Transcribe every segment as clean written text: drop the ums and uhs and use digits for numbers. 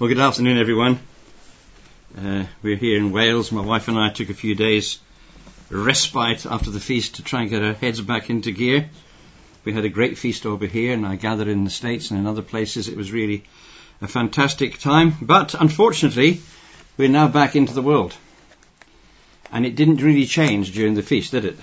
Well, good afternoon, everyone. We're here in Wales. My wife and I took a few days respite after the feast to try and get our heads back into gear. We had a great feast over here, and I gathered in the States and in other places. It was really a fantastic time. But unfortunately, we're now back into the world. And it didn't really change during the feast, did it?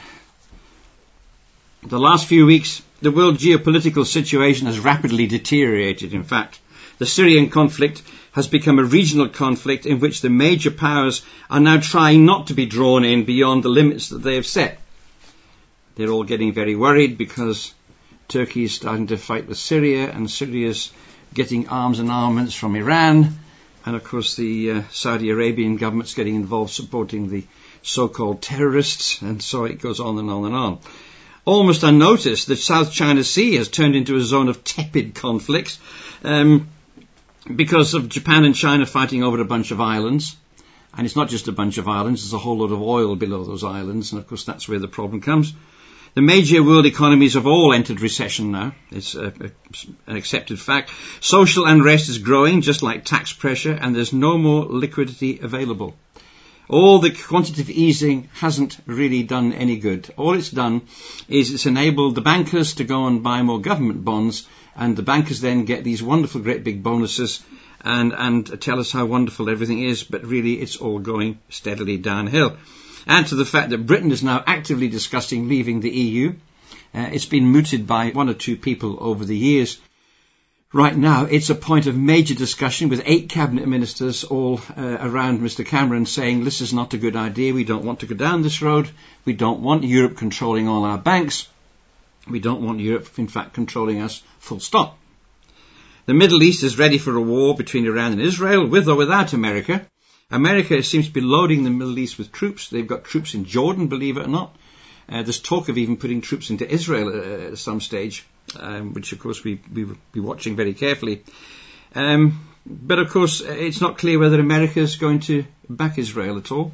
The last few weeks, the world geopolitical situation has rapidly deteriorated. In fact, the Syrian conflict has become a regional conflict in which the major powers are now trying not to be drawn in beyond the limits that they have set. They're all getting very worried because Turkey is starting to fight with Syria, and Syria's getting arms and armaments from Iran, and of course the Saudi Arabian government's getting involved supporting the so-called terrorists, and so it goes on and on and on. Almost unnoticed, the South China Sea has turned into a zone of tepid conflicts because of Japan and China fighting over a bunch of islands. And it's not just a bunch of islands, there's a whole lot of oil below those islands, and of course that's where the problem comes. The major world economies have all entered recession now. It's an accepted fact. Social unrest is growing, just like tax pressure, and there's no more liquidity available. All the quantitative easing hasn't really done any good. All it's done is it's enabled the bankers to go and buy more government bonds, and the bankers then get these wonderful great big bonuses and tell us how wonderful everything is, but really it's all going steadily downhill. Add to the fact that Britain is now actively discussing leaving the EU. It's been mooted by one or two people over the years. Right now, it's a point of major discussion with 8 cabinet ministers all around Mr. Cameron saying this is not a good idea. We don't want to go down this road. We don't want Europe controlling all our banks. We don't want Europe, in fact, controlling us, full stop. The Middle East is ready for a war between Iran and Israel, with or without America. America seems to be loading the Middle East with troops. They've got troops in Jordan, believe it or not. There's talk of even putting troops into Israel at some stage, which of course we will be watching very carefully. But of course it's not clear whether America is going to back Israel at all.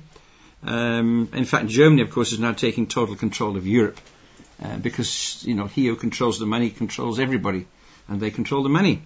In fact, Germany of course is now taking total control of Europe because he who controls the money controls everybody, and they control the money.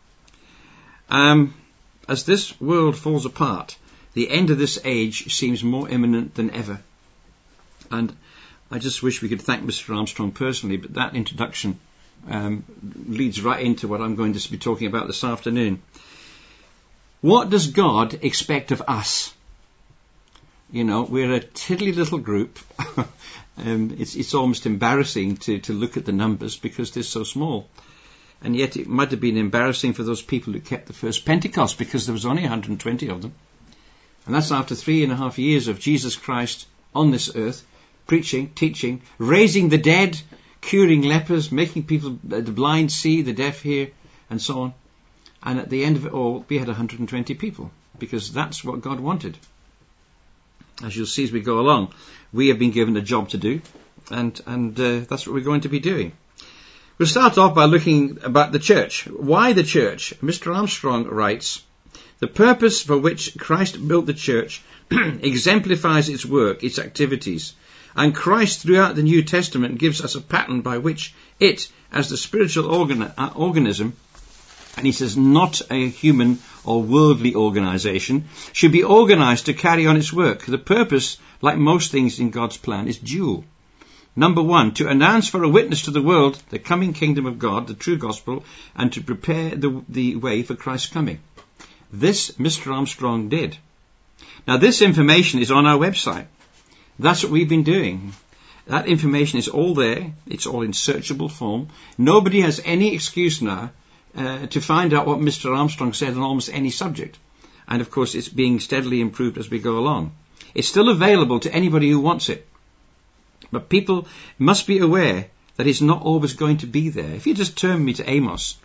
As this world falls apart, the end of this age seems more imminent than ever. And I just wish we could thank Mr. Armstrong personally, but that introduction leads right into what I'm going to be talking about this afternoon. What does God expect of us? We're a tiddly little group. It's almost embarrassing to look at the numbers because they're so small. And yet it might have been embarrassing for those people who kept the first Pentecost because there was only 120 of them. And that's after 3.5 years of Jesus Christ on this earth, preaching, teaching, raising the dead, curing lepers, making people, the blind see, the deaf hear, and so on. And at the end of it all, we had 120 people, because that's what God wanted. As you'll see as we go along, we have been given a job to do, and that's what we're going to be doing. We'll start off by looking about the church. Why the church? Mr. Armstrong writes, the purpose for which Christ built the church exemplifies its work, its activities. And Christ, throughout the New Testament, gives us a pattern by which it, as the spiritual organism, and he says not a human or worldly organisation, should be organised to carry on its work. The purpose, like most things in God's plan, is dual. Number 1, to announce for a witness to the world the coming kingdom of God, the true gospel, and to prepare the way for Christ's coming. This Mr. Armstrong did. Now this information is on our website. That's what we've been doing. That information is all there. It's all in searchable form. Nobody has any excuse now to find out what Mr. Armstrong said on almost any subject. And of course it's being steadily improved as we go along. It's still available to anybody who wants it. But people must be aware that it's not always going to be there. If you just turn me to Amos.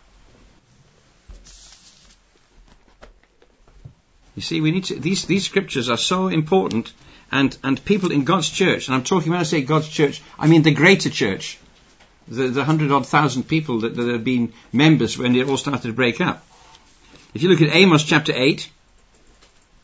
You see, we need to, these scriptures are so important, and people in God's church, and I'm talking, when I say God's church, I mean the greater church, the 100-odd thousand people that have been members when it all started to break up. If you look at Amos chapter 8,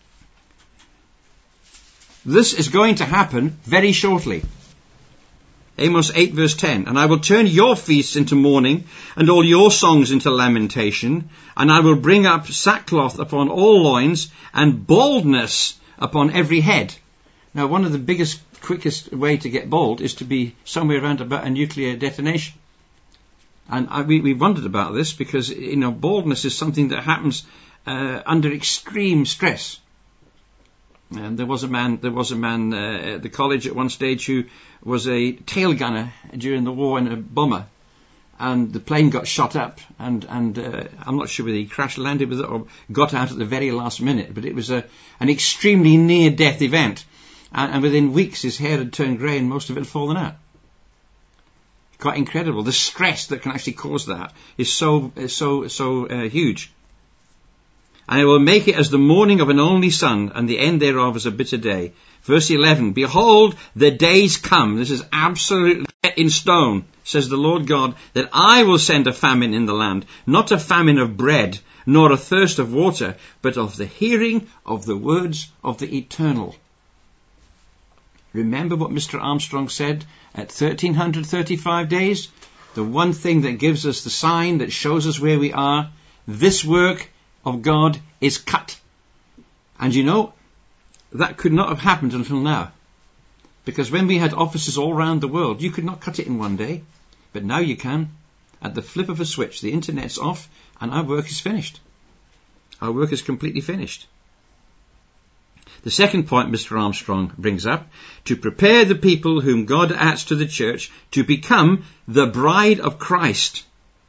this is going to happen very shortly. Amos 8 verse 10, and I will turn your feasts into mourning, and all your songs into lamentation, and I will bring up sackcloth upon all loins, and baldness upon every head. Now, one of the biggest, quickest way to get bald is to be somewhere around about a nuclear detonation. And we wondered about this because, baldness is something that happens under extreme stress. And there was a man at the college at one stage who was a tail gunner during the war in a bomber, and the plane got shot up, and I'm not sure whether he crash landed with it or got out at the very last minute, but it was an extremely near-death event, and within weeks his hair had turned grey and most of it had fallen out. Quite incredible. The stress that can actually cause that is so huge. And I will make it as the morning of an only son, and the end thereof is a bitter day. Verse 11, behold, the days come. This is absolutely set in stone, says the Lord God, that I will send a famine in the land, not a famine of bread, nor a thirst of water, but of the hearing of the words of the eternal. Remember what Mr. Armstrong said at 1335 days? The one thing that gives us the sign that shows us where we are, this work of God is cut. And that could not have happened until now. Because when we had offices all around the world, you could not cut it in one day. But now you can. At the flip of a switch, the internet's off and our work is finished. Our work is completely finished. The second point Mr. Armstrong brings up, to prepare the people whom God adds to the church to become the bride of Christ.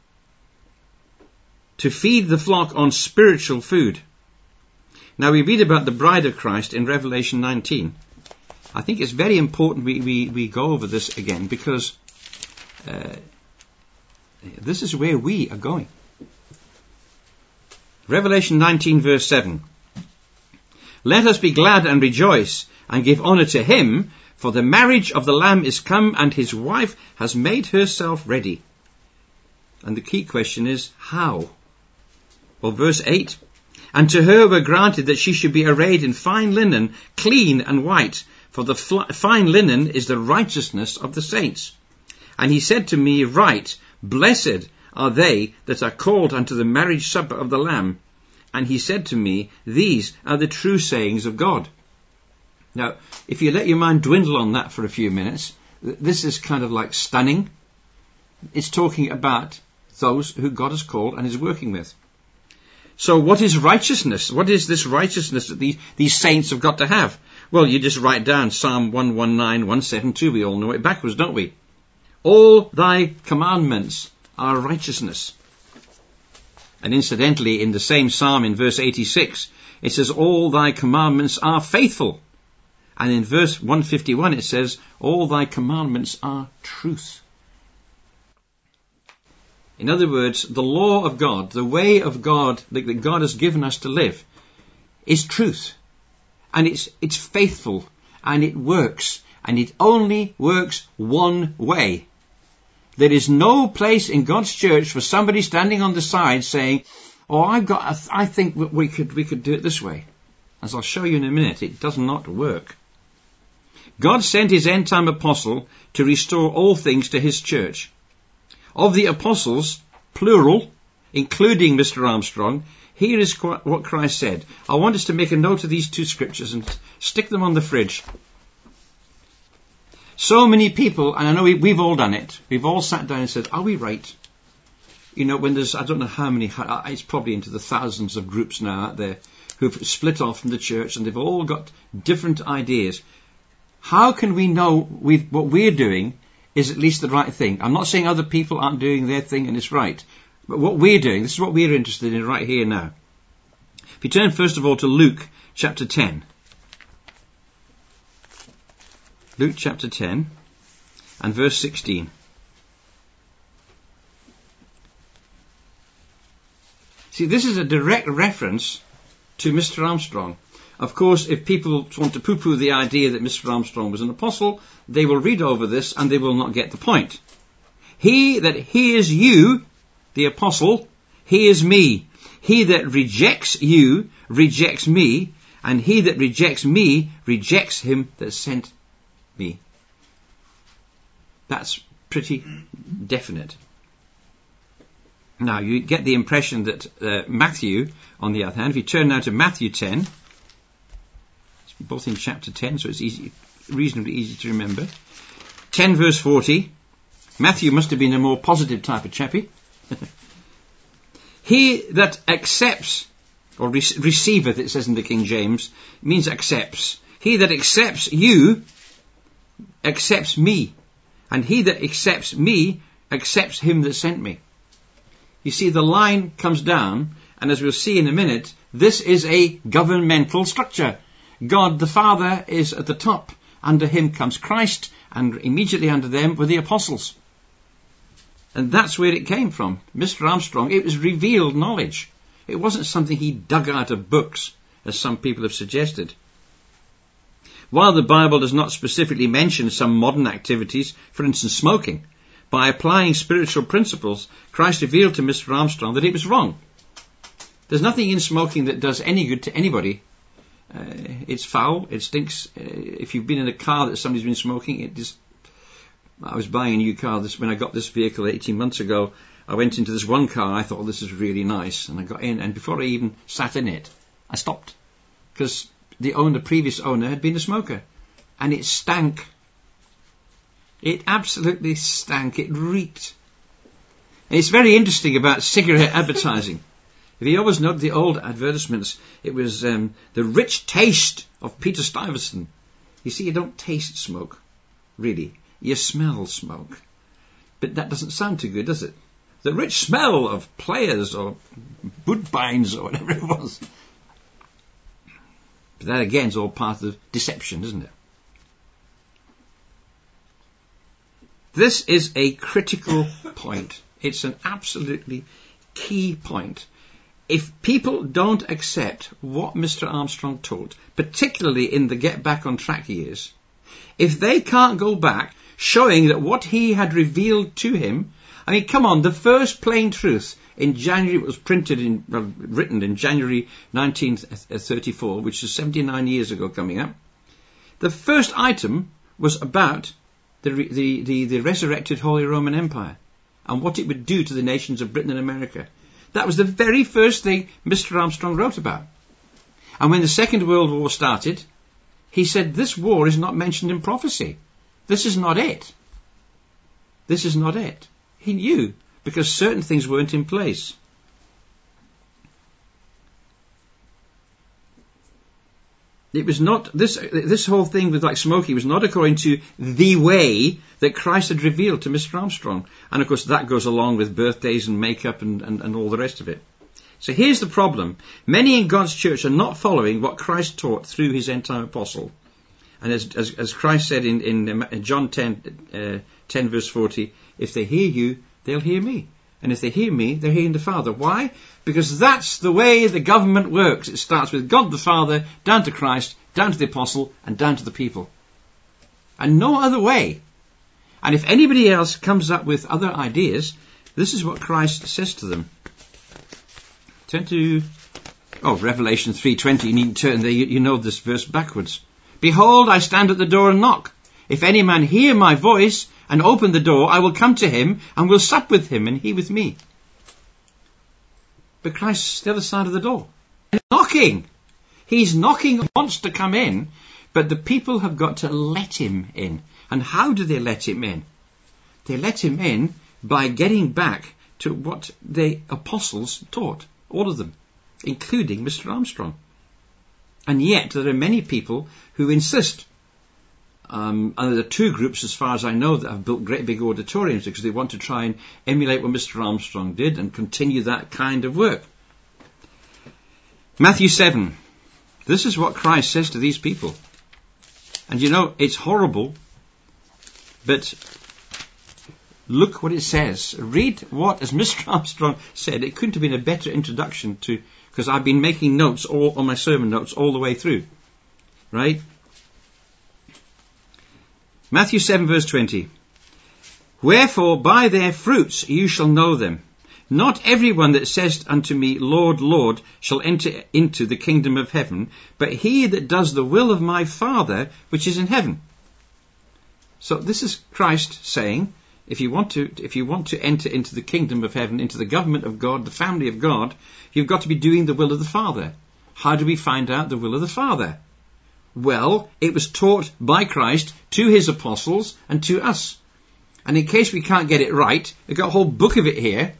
To feed the flock on spiritual food. Now we read about the bride of Christ in Revelation 19. I think it's very important we go over this again, because this is where we are going. Revelation 19 verse 7. Let us be glad and rejoice and give honour to him, for the marriage of the Lamb is come, and his wife has made herself ready. And the key question is, how? Well, verse 8, and to her were granted that she should be arrayed in fine linen, clean and white, for the fine linen is the righteousness of the saints. And he said to me, write, blessed are they that are called unto the marriage supper of the Lamb. And he said to me, these are the true sayings of God. Now, if you let your mind dwindle on that for a few minutes, this is kind of like stunning. It's talking about those who God has called and is working with. So what is righteousness? What is this righteousness that these saints have got to have? Well, you just write down Psalm 119, 172. We all know it backwards, don't we? All thy commandments are righteousness. And incidentally, in the same psalm in verse 86, it says, all thy commandments are faithful. And in verse 151, it says, all thy commandments are truth. In other words, the law of God, the way of God that God has given us to live, is truth. And it's faithful. And it works. And it only works one way. There is no place in God's church for somebody standing on the side saying, oh, I think we could do it this way. As I'll show you in a minute, it does not work. God sent his end-time apostle to restore all things to his church. Of the apostles, plural, including Mr. Armstrong, here is what Christ said. I want us to make a note of these two scriptures and stick them on the fridge. So many people, and I know we've all done it, we've all sat down and said, are we right? When there's, I don't know how many, it's probably into the thousands of groups now out there who've split off from the church, and they've all got different ideas. How can we know what we're doing is at least the right thing? I'm not saying other people aren't doing their thing and it's right, but what we're doing, this is what we're interested in right here now. If you turn first of all to Luke chapter 10. Luke chapter 10 and verse 16. See, this is a direct reference to Mr. Armstrong. Of course, if people want to poo-poo the idea that Mr. Armstrong was an apostle, they will read over this and they will not get the point. He that hears you, the apostle, hears me. He that rejects you, rejects me. And he that rejects me, rejects him that sent me. That's pretty definite. Now, you get the impression that Matthew, on the other hand, if you turn now to Matthew 10, it's both in chapter 10, so it's reasonably easy to remember. 10 verse 40, Matthew must have been a more positive type of chappie. He that accepts, or receiveth, it says in the King James, means accepts. He that accepts you, accepts me. And he that accepts me, accepts him that sent me. You see, the line comes down, and as we'll see in a minute, this is a governmental structure. God the Father is at the top. Under him comes Christ, and immediately under them were the apostles. And that's where it came from. Mr. Armstrong, it was revealed knowledge. It wasn't something he dug out of books, as some people have suggested. While the Bible does not specifically mention some modern activities, for instance smoking, by applying spiritual principles, Christ revealed to Mr. Armstrong that it was wrong. There's nothing in smoking that does any good to anybody. It's foul, it stinks. If you've been in a car that somebody's been smoking, I was buying a new car when I got this vehicle 18 months ago. I went into this one car, I thought, this is really nice, and I got in, and before I even sat in it, I stopped, because the previous owner had been a smoker, and it stank. It absolutely stank. It reeked. And it's very interesting about cigarette advertising. If you always note the old advertisements, it was the rich taste of Peter Stuyvesant. You see, you don't taste smoke, really. You smell smoke. But that doesn't sound too good, does it? The rich smell of Players or Woodbines or whatever it was. But that again is all part of deception, isn't it? This is a critical point. It's an absolutely key point. If people don't accept what Mr. Armstrong taught, particularly in the Get Back on Track years, if they can't go back showing that what he had revealed to him, I mean, come on, the first Plain Truth in January, it was written in January 1934, which is 79 years ago coming up. The first item was about the resurrected Holy Roman Empire and what it would do to the nations of Britain and America. That was the very first thing Mr. Armstrong wrote about. And when the Second World War started, he said, this war is not mentioned in prophecy. This is not it. This is not it. He knew, because certain things weren't in place. It was not, this whole thing with like smoking was not according to the way that Christ had revealed to Mr. Armstrong. And of course that goes along with birthdays and makeup and all the rest of it. So here's the problem. Many in God's church are not following what Christ taught through his entire apostle. And as Christ said in John 10 verse 40, if they hear you, they'll hear me. And if they hear me, they're hearing the Father. Why? Because that's the way the government works. It starts with God the Father, down to Christ, down to the Apostle, and down to the people. And no other way. And if anybody else comes up with other ideas, this is what Christ says to them. Turn to Revelation 3:20. You need to turn there. You know this verse backwards. Behold, I stand at the door and knock. If any man hear my voice and open the door, I will come to him and will sup with him and he with me. But Christ is the other side of the door. He's knocking. He's knocking, wants to come in, but the people have got to let him in. And how do they let him in? They let him in by getting back to what the apostles taught, all of them, including Mr. Armstrong. And yet there are many people who insist. And there are two groups, as far as I know, that have built great big auditoriums because they want to try and emulate what Mr. Armstrong did and continue that kind of work. Matthew 7. This is what Christ says to these people. And you know, it's horrible, but look what it says. Read what, as Mr. Armstrong said, it couldn't have been a better introduction to, because I've been making notes all on my sermon notes all the way through. Right? Matthew 7 verse 20. Wherefore by their fruits you shall know them. Not everyone that says unto me, Lord, Lord, shall enter into the kingdom of heaven, but he that does the will of my Father which is in heaven. So this is Christ saying, if you want to enter into the kingdom of heaven, into the government of God, the family of God, you've got to be doing the will of the Father. How do we find out the will of the Father? Well, it was taught by Christ to his apostles and to us. And in case we can't get it right, we've got a whole book of it here.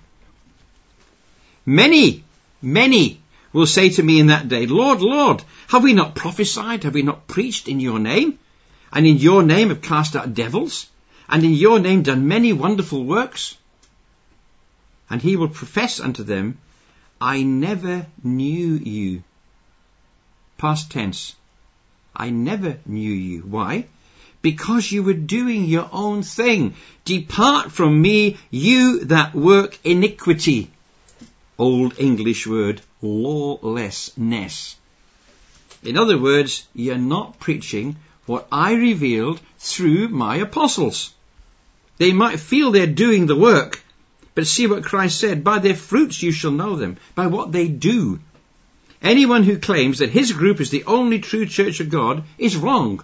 Many will say to me in that day, Lord, Lord, have we not prophesied? Have we not preached in your name? And in your name have cast out devils? And in your name done many wonderful works? And he will profess unto them, I never knew you. Past tense. I never knew you. Why? Because you were doing your own thing. Depart from me, you that work iniquity. Old English word, lawlessness. In other words, you're not preaching what I revealed through my apostles. They might feel they're doing the work, but see what Christ said, by their fruits you shall know them, by what they do. Anyone who claims that his group is the only true church of God is wrong.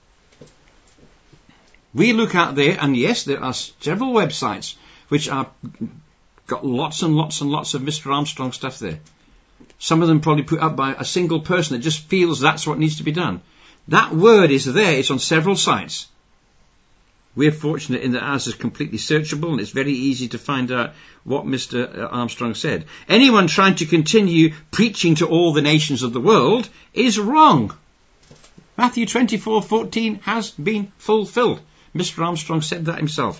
We look out there, and yes, there are several websites which are got lots and lots and lots of Mr. Armstrong stuff there. Some of them probably put up by a single person that just feels that's what needs to be done. That word is there. It's on several sites. We're fortunate in that ours is completely searchable, and it's very easy to find out what Mr. Armstrong said. Anyone trying to continue preaching to all the nations of the world is wrong. Matthew 24:14 has been fulfilled. Mr. Armstrong said that himself.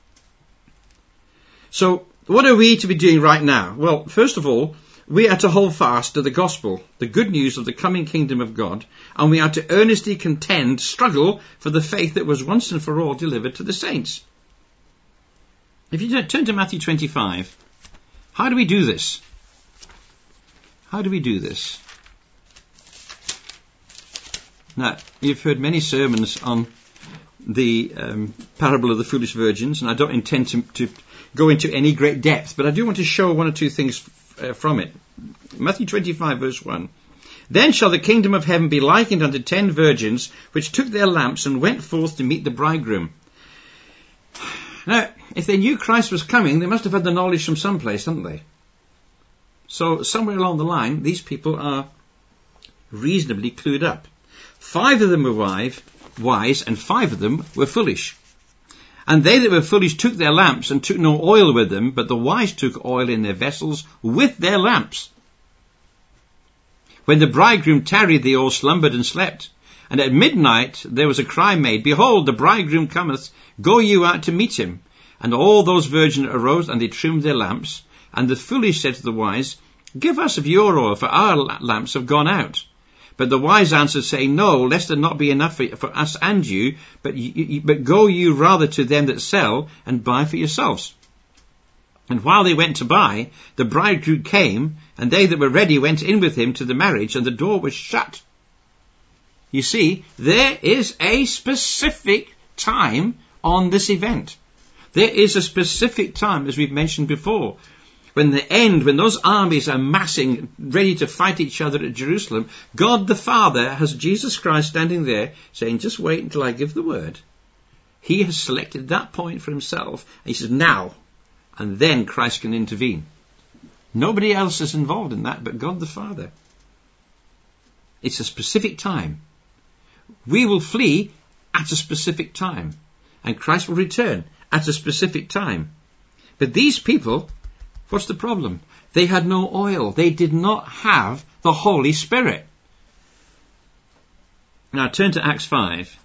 So, what are we to be doing right now? Well, first of all, we are to hold fast to the gospel, the good news of the coming kingdom of God, and we are to earnestly contend, struggle for the faith that was once and for all delivered to the saints. If you turn to Matthew 25, how do we do this? How do we do this? Now, you've heard many sermons on the parable of the foolish virgins, and I don't intend to go into any great depth, but I do want to show one or two things from it. Matthew 25 verse 1. Then shall the kingdom of heaven be likened unto 10 virgins, which took their lamps and went forth to meet the bridegroom. Now, if they knew Christ was coming, they must have had the knowledge from someplace, hadn't they? So somewhere along the line, these people are reasonably clued up. 5 of them were wise, and 5 of them were foolish. And they that were foolish took their lamps and took no oil with them, but the wise took oil in their vessels with their lamps. When the bridegroom tarried, they all slumbered and slept. And at midnight there was a cry made, Behold, the bridegroom cometh, go you out to meet him. And all those virgins arose, and they trimmed their lamps. And the foolish said to the wise, Give us of your oil, for our lamps have gone out. But the wise answered, saying, No, lest there not be enough for us and you, but go you rather to them that sell, and buy for yourselves. And while they went to buy, the bridegroom came, and they that were ready went in with him to the marriage, and the door was shut. You see, there is a specific time on this event. There is a specific time, as we've mentioned before, when those armies are massing, ready to fight each other at Jerusalem, God the Father has Jesus Christ standing there saying, just wait until I give the word. He has selected that point for himself, and he says, now, and then Christ can intervene. Nobody else is involved in that but God the Father. It's a specific time. We will flee at a specific time, and Christ will return at a specific time. But these people, what's the problem? They had no oil. They did not have the Holy Spirit. Now turn to Acts 5.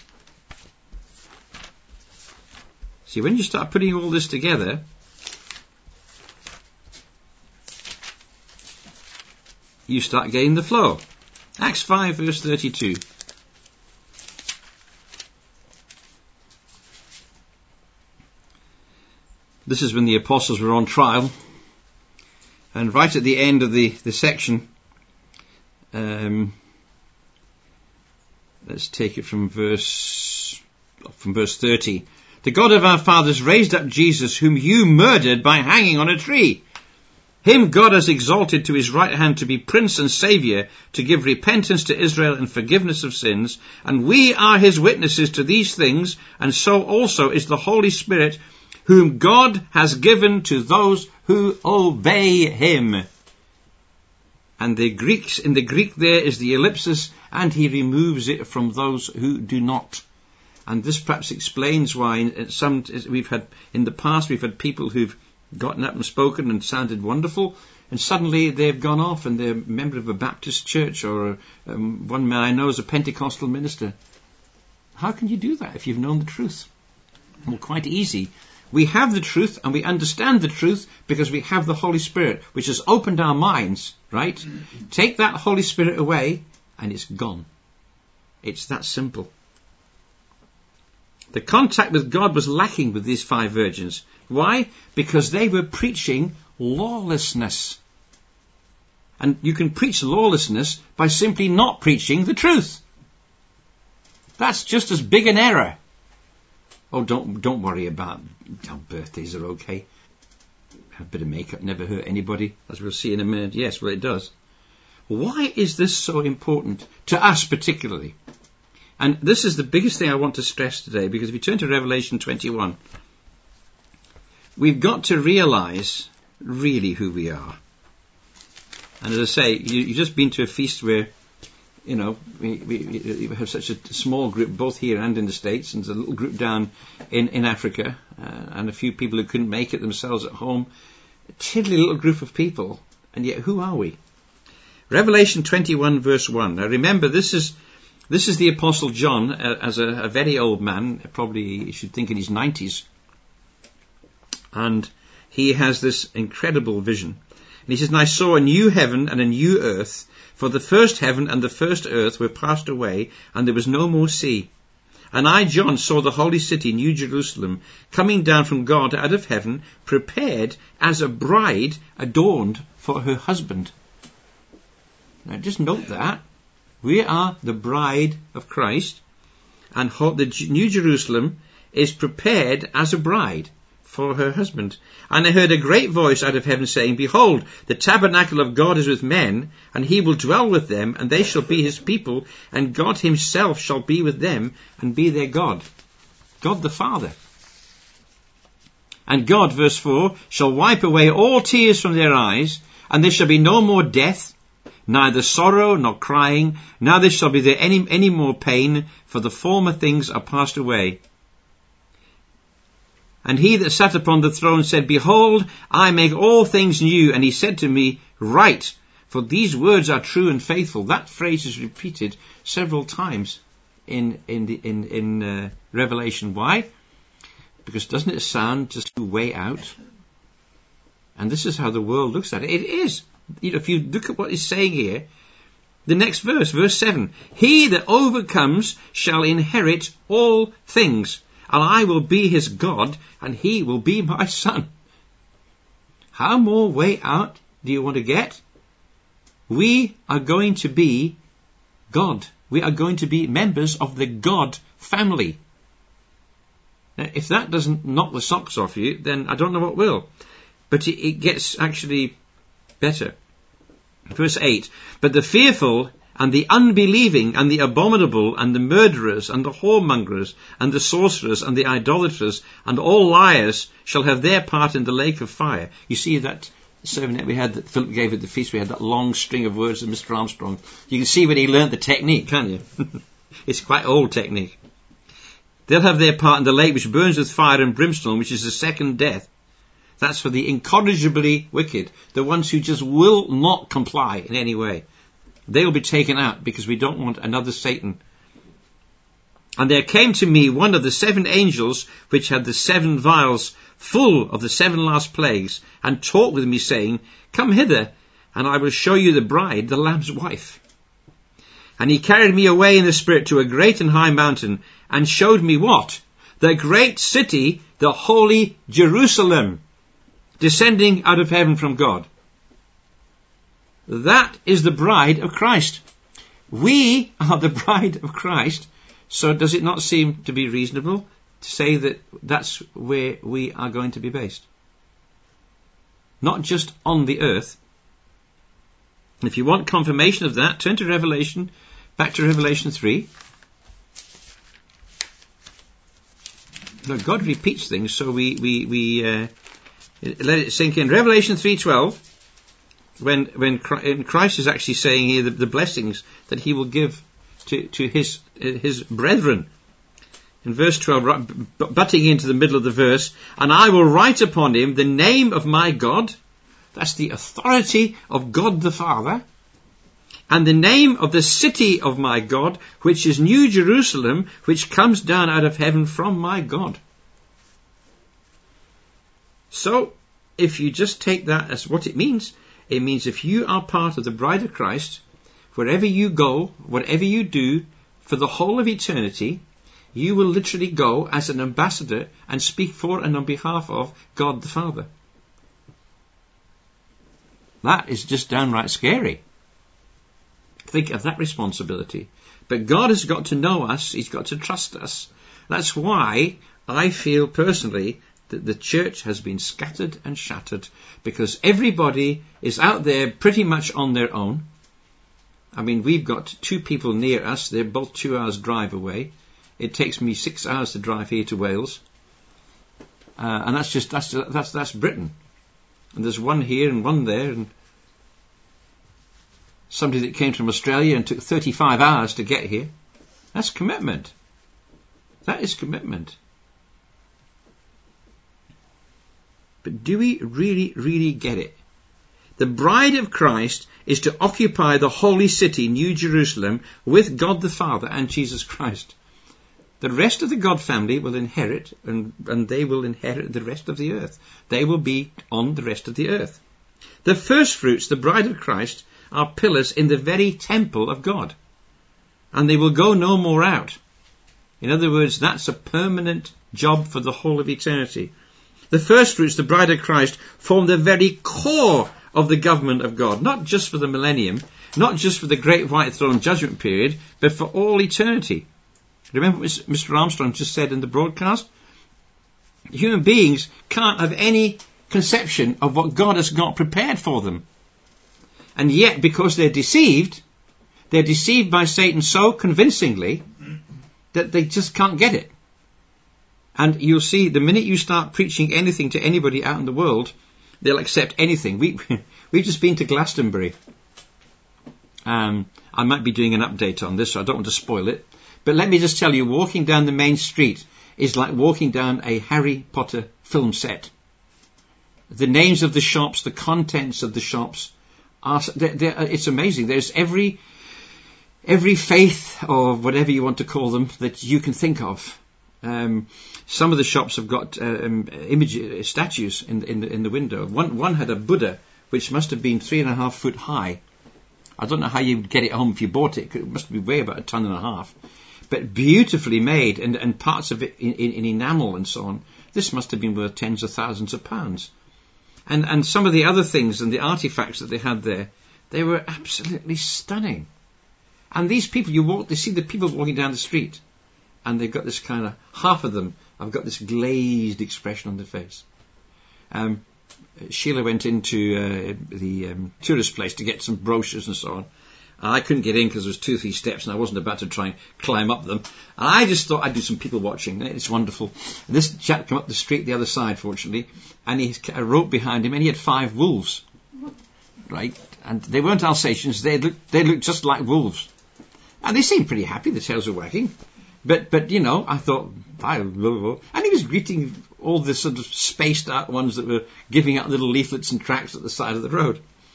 See, when you start putting all this together, you start getting the flow. Acts 5 verse 32. This is when the apostles were on trial. And right at the end of the section, let's take it from verse 30. The God of our fathers raised up Jesus, whom you murdered by hanging on a tree. Him God has exalted to his right hand to be Prince and Saviour, to give repentance to Israel and forgiveness of sins. And we are his witnesses to these things, and so also is the Holy Spirit, whom God has given to those who obey him. And in the Greek there is the ellipsis, and he removes it from those who do not. And this perhaps explains why in the past we've had people who've gotten up and spoken and sounded wonderful, and suddenly they've gone off and they're a member of a Baptist church, or one man I know is a Pentecostal minister. How can you do that if you've known the truth? Well, quite easy. We have the truth and we understand the truth because we have the Holy Spirit, which has opened our minds, right? Take that Holy Spirit away and it's gone. It's that simple. The contact with God was lacking with these 5 virgins. Why? Because they were preaching lawlessness. And you can preach lawlessness by simply not preaching the truth. That's just as big an error. Oh, don't worry about birthdays are okay. A bit of makeup never hurt anybody, as we'll see in a minute. Yes, well, it does. Why is this so important to us particularly? And this is the biggest thing I want to stress today, because if you turn to Revelation 21, we've got to realize really who we are. And as I say, you've just been to a feast where, you know, we have such a small group, both here and in the States, and there's a little group down in Africa, and a few people who couldn't make it themselves at home. A tiddly little group of people, and yet who are we? Revelation 21 verse 1. Now remember, this is the Apostle John, as a very old man, probably you should think in his 90s. And he has this incredible vision. And he says, "And I saw a new heaven and a new earth, for the first heaven and the first earth were passed away, and there was no more sea. And I, John, saw the holy city, New Jerusalem, coming down from God out of heaven, prepared as a bride adorned for her husband." Now just note that. We are the bride of Christ, and the New Jerusalem is prepared as a bride for her husband. "And I heard a great voice out of heaven saying, Behold, the tabernacle of God is with men, and he will dwell with them, and they shall be his people, and God himself shall be with them, and be their God." God the Father. "And God," verse 4, "shall wipe away all tears from their eyes, and there shall be no more death, neither sorrow nor crying, neither shall be there any more pain, for the former things are passed away. And he that sat upon the throne said, Behold, I make all things new. And he said to me, Write, for these words are true and faithful." That phrase is repeated several times in Revelation. Why? Because doesn't it sound just way out? And this is how the world looks at it. It is. If you look at what he's saying here, the next verse, verse 7, "He that overcomes shall inherit all things, and I will be his God, and he will be my son." How more way out do you want to get? We are going to be God. We are going to be members of the God family. Now, if that doesn't knock the socks off you, then I don't know what will. But it gets actually better. Verse 8, "But the fearful and the unbelieving and the abominable and the murderers and the whoremongers and the sorcerers and the idolaters and all liars shall have their part in the lake of fire." You see that sermon that we had, that Philip gave at the feast, we had that long string of words of Mr. Armstrong. You can see when he learnt the technique, can't you? It's quite old technique. "They'll have their part in the lake which burns with fire and brimstone, which is the second death." That's for the incorrigibly wicked, the ones who just will not comply in any way. They will be taken out, because we don't want another Satan. "And there came to me one of the 7 angels which had the 7 vials full of the 7 last plagues, and talked with me, saying, Come hither, and I will show you the bride, the Lamb's wife. And he carried me away in the Spirit to a great and high mountain, and showed me" what? "The great city, the holy Jerusalem, descending out of heaven from God." That is the bride of Christ. We are the bride of Christ. So does it not seem to be reasonable to say that that's where we are going to be based? not just on the earth. If you want confirmation of that, turn to Revelation, back to Revelation 3. Look, God repeats things, so we let it sink in. Revelation 3:12, when Christ is actually saying here the blessings that he will give to his brethren. In verse 12, butting into the middle of the verse, and I will write upon him the name of my God. That's the authority of God the Father. And the name of the city of my God, which is New Jerusalem, which comes down out of heaven from my God. So, if you just take that as what it means if you are part of the bride of Christ, wherever you go, whatever you do, for the whole of eternity, you will literally go as an ambassador and speak for and on behalf of God the Father. That is just downright scary. Think of that responsibility. But God has got to know us. He's got to trust us. That's why I feel personally that the church has been scattered and shattered, because everybody is out there pretty much on their own. I mean, we've got 2 people near us. They're both 2 hours drive away. It takes me 6 hours to drive here to Wales. And that's Britain. And there's one here and one there, and somebody that came from Australia and took 35 hours to get here. That's commitment. That is commitment. But do we really, really get it? The bride of Christ is to occupy the holy city, New Jerusalem, with God the Father and Jesus Christ. The rest of the God family will inherit, and they will inherit the rest of the earth. They will be on the rest of the earth. The first fruits, the bride of Christ, are pillars in the very temple of God. And they will go no more out. In other words, that's a permanent job for the whole of eternity. The first fruits, the bride of Christ, form the very core of the government of God. Not just for the millennium, not just for the great white throne judgment period, but for all eternity. Remember what Mr. Armstrong just said in the broadcast? Human beings can't have any conception of what God has got prepared for them. And yet, because they're deceived by Satan so convincingly that they just can't get it. And you'll see, the minute you start preaching anything to anybody out in the world, they'll accept anything. We've just been to Glastonbury. I might be doing an update on this, so I don't want to spoil it. But let me just tell you, walking down the main street is like walking down a Harry Potter film set. The names of the shops, the contents of the shops, it's amazing. There's every faith, or whatever you want to call them, that you can think of. Some of the shops have got statues in the window. One had a Buddha, which must have been 3.5 foot high. I don't know how you would get it home if you bought it. It must be weigh about 1.5 tons. But beautifully made, and parts of it in enamel and so on. This must have been worth tens of thousands of pounds. And some of the other things and the artifacts that they had there, they were absolutely stunning. And these people, they see the people walking down the street, and they've got this kind of, half of them have got this glazed expression on their face. Sheila went into the tourist place to get some brochures and so on. And I couldn't get in because there was 2 or 3 steps and I wasn't about to try and climb up them. And I just thought I'd do some people watching. It's wonderful. And this chap came up the street the other side, fortunately, and he had a rope behind him, and he had 5 wolves. Right? And they weren't Alsatians. They looked just like wolves. And they seemed pretty happy. The tails were wagging. But you know, I thought, and he was greeting all the sort of spaced out ones that were giving out little leaflets and tracts at the side of the road.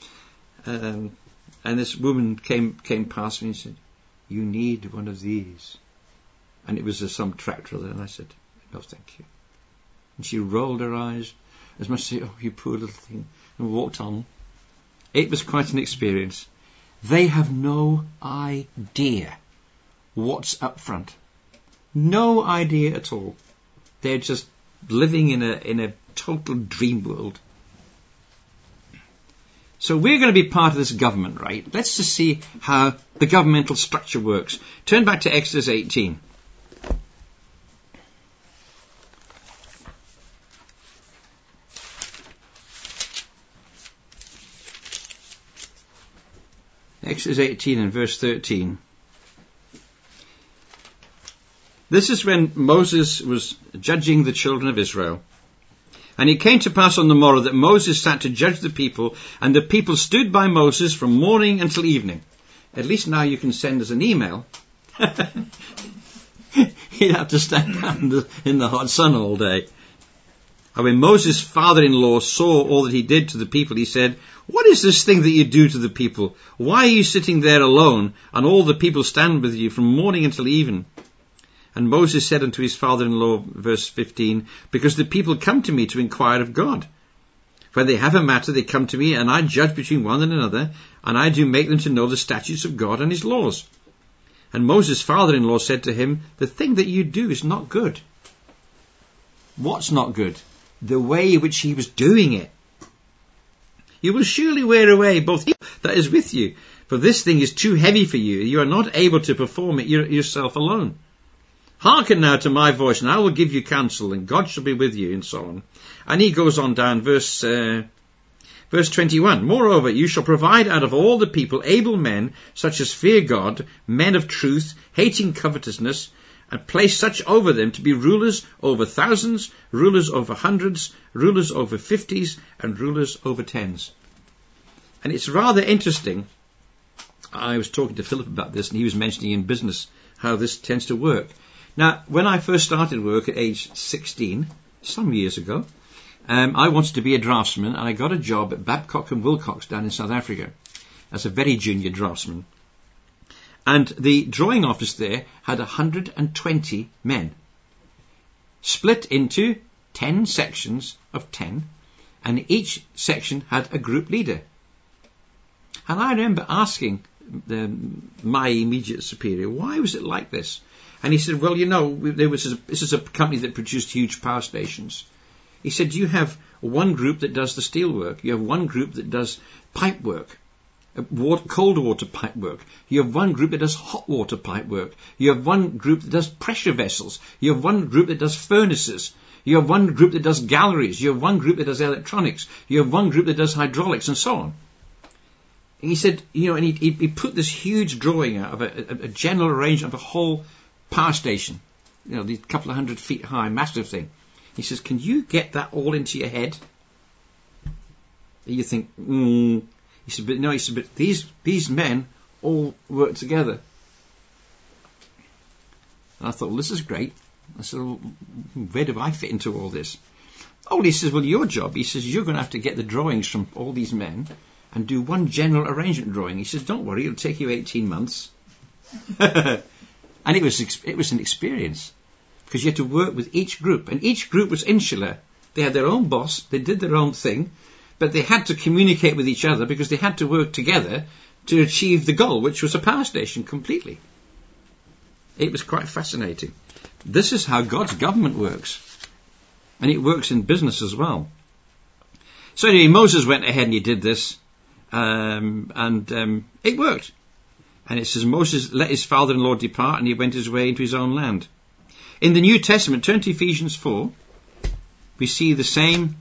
And this woman came past me and said, "You need one of these." And it was some tractor there, and I said, "No, thank you." And she rolled her eyes, as much as to say, "Oh, you poor little thing," and walked on. It was quite an experience. They have no idea what's up front. No idea at all. They're just living in a total dream world. So we're going to be part of this government, right? Let's just see how the governmental structure works. Turn back to Exodus 18. Exodus 18 and verse 13. This is when Moses was judging the children of Israel. And it came to pass on the morrow that Moses sat to judge the people, and the people stood by Moses from morning until evening. At least now you can send us an email. You'd have to stand out in the hot sun all day. And when Moses' father-in-law saw all that he did to the people, he said, "What is this thing that you do to the people? Why are you sitting there alone, and all the people stand with you from morning until even?" And Moses said unto his father-in-law, verse 15, "Because the people come to me to inquire of God. When they have a matter, they come to me, and I judge between one and another, and I do make them to know the statutes of God and his laws." And Moses' father-in-law said to him, "The thing that you do is not good." What's not good? The way in which he was doing it. "You will surely wear away both that is with you, for this thing is too heavy for you. You are not able to perform it yourself alone. Hearken now to my voice, and I will give you counsel, and God shall be with you," and so on. And he goes on down, verse 21. "Moreover, you shall provide out of all the people able men, such as fear God, men of truth, hating covetousness, and place such over them to be rulers over thousands, rulers over hundreds, rulers over 50s, and rulers over 10s. And it's rather interesting. I was talking to Philip about this, and he was mentioning in business how this tends to work. Now, when I first started work at age 16, some years ago, I wanted to be a draftsman, and I got a job at Babcock and Wilcox down in South Africa as a very junior draftsman. And the drawing office there had 120 men, split into 10 sections of 10, and each section had a group leader. And I remember asking my immediate superior, why was it like this? And he said, well, you know, this is a company that produced huge power stations. He said, you have one group that does the steel work. You have one group that does pipe work, cold water pipe work. You have one group that does hot water pipe work. You have one group that does pressure vessels. You have one group that does furnaces. You have one group that does galleries. You have one group that does electronics. You have one group that does hydraulics, and so on. And he said, you know, and he put this huge drawing out of a general arrangement of a whole power station, you know, the couple of 100 feet high, massive thing. He says, can you get that all into your head? And you think, He said, but no, he said, but these men all work together. And I thought, well, this is great. I said, well, where do I fit into all this? Oh, he says, well, your job, he says, you're going to have to get the drawings from all these men and do one general arrangement drawing. He says, don't worry, it'll take you 18 months. And it was an experience, because you had to work with each group, and each group was insular. They had their own boss, they did their own thing, but they had to communicate with each other because they had to work together to achieve the goal, which was a power station completely. It was quite fascinating. This is how God's government works, and it works in business as well. So anyway, Moses went ahead and he did this, and it worked. And it says, Moses let his father-in-law depart, and he went his way into his own land. In the New Testament, turn to Ephesians 4, we see the same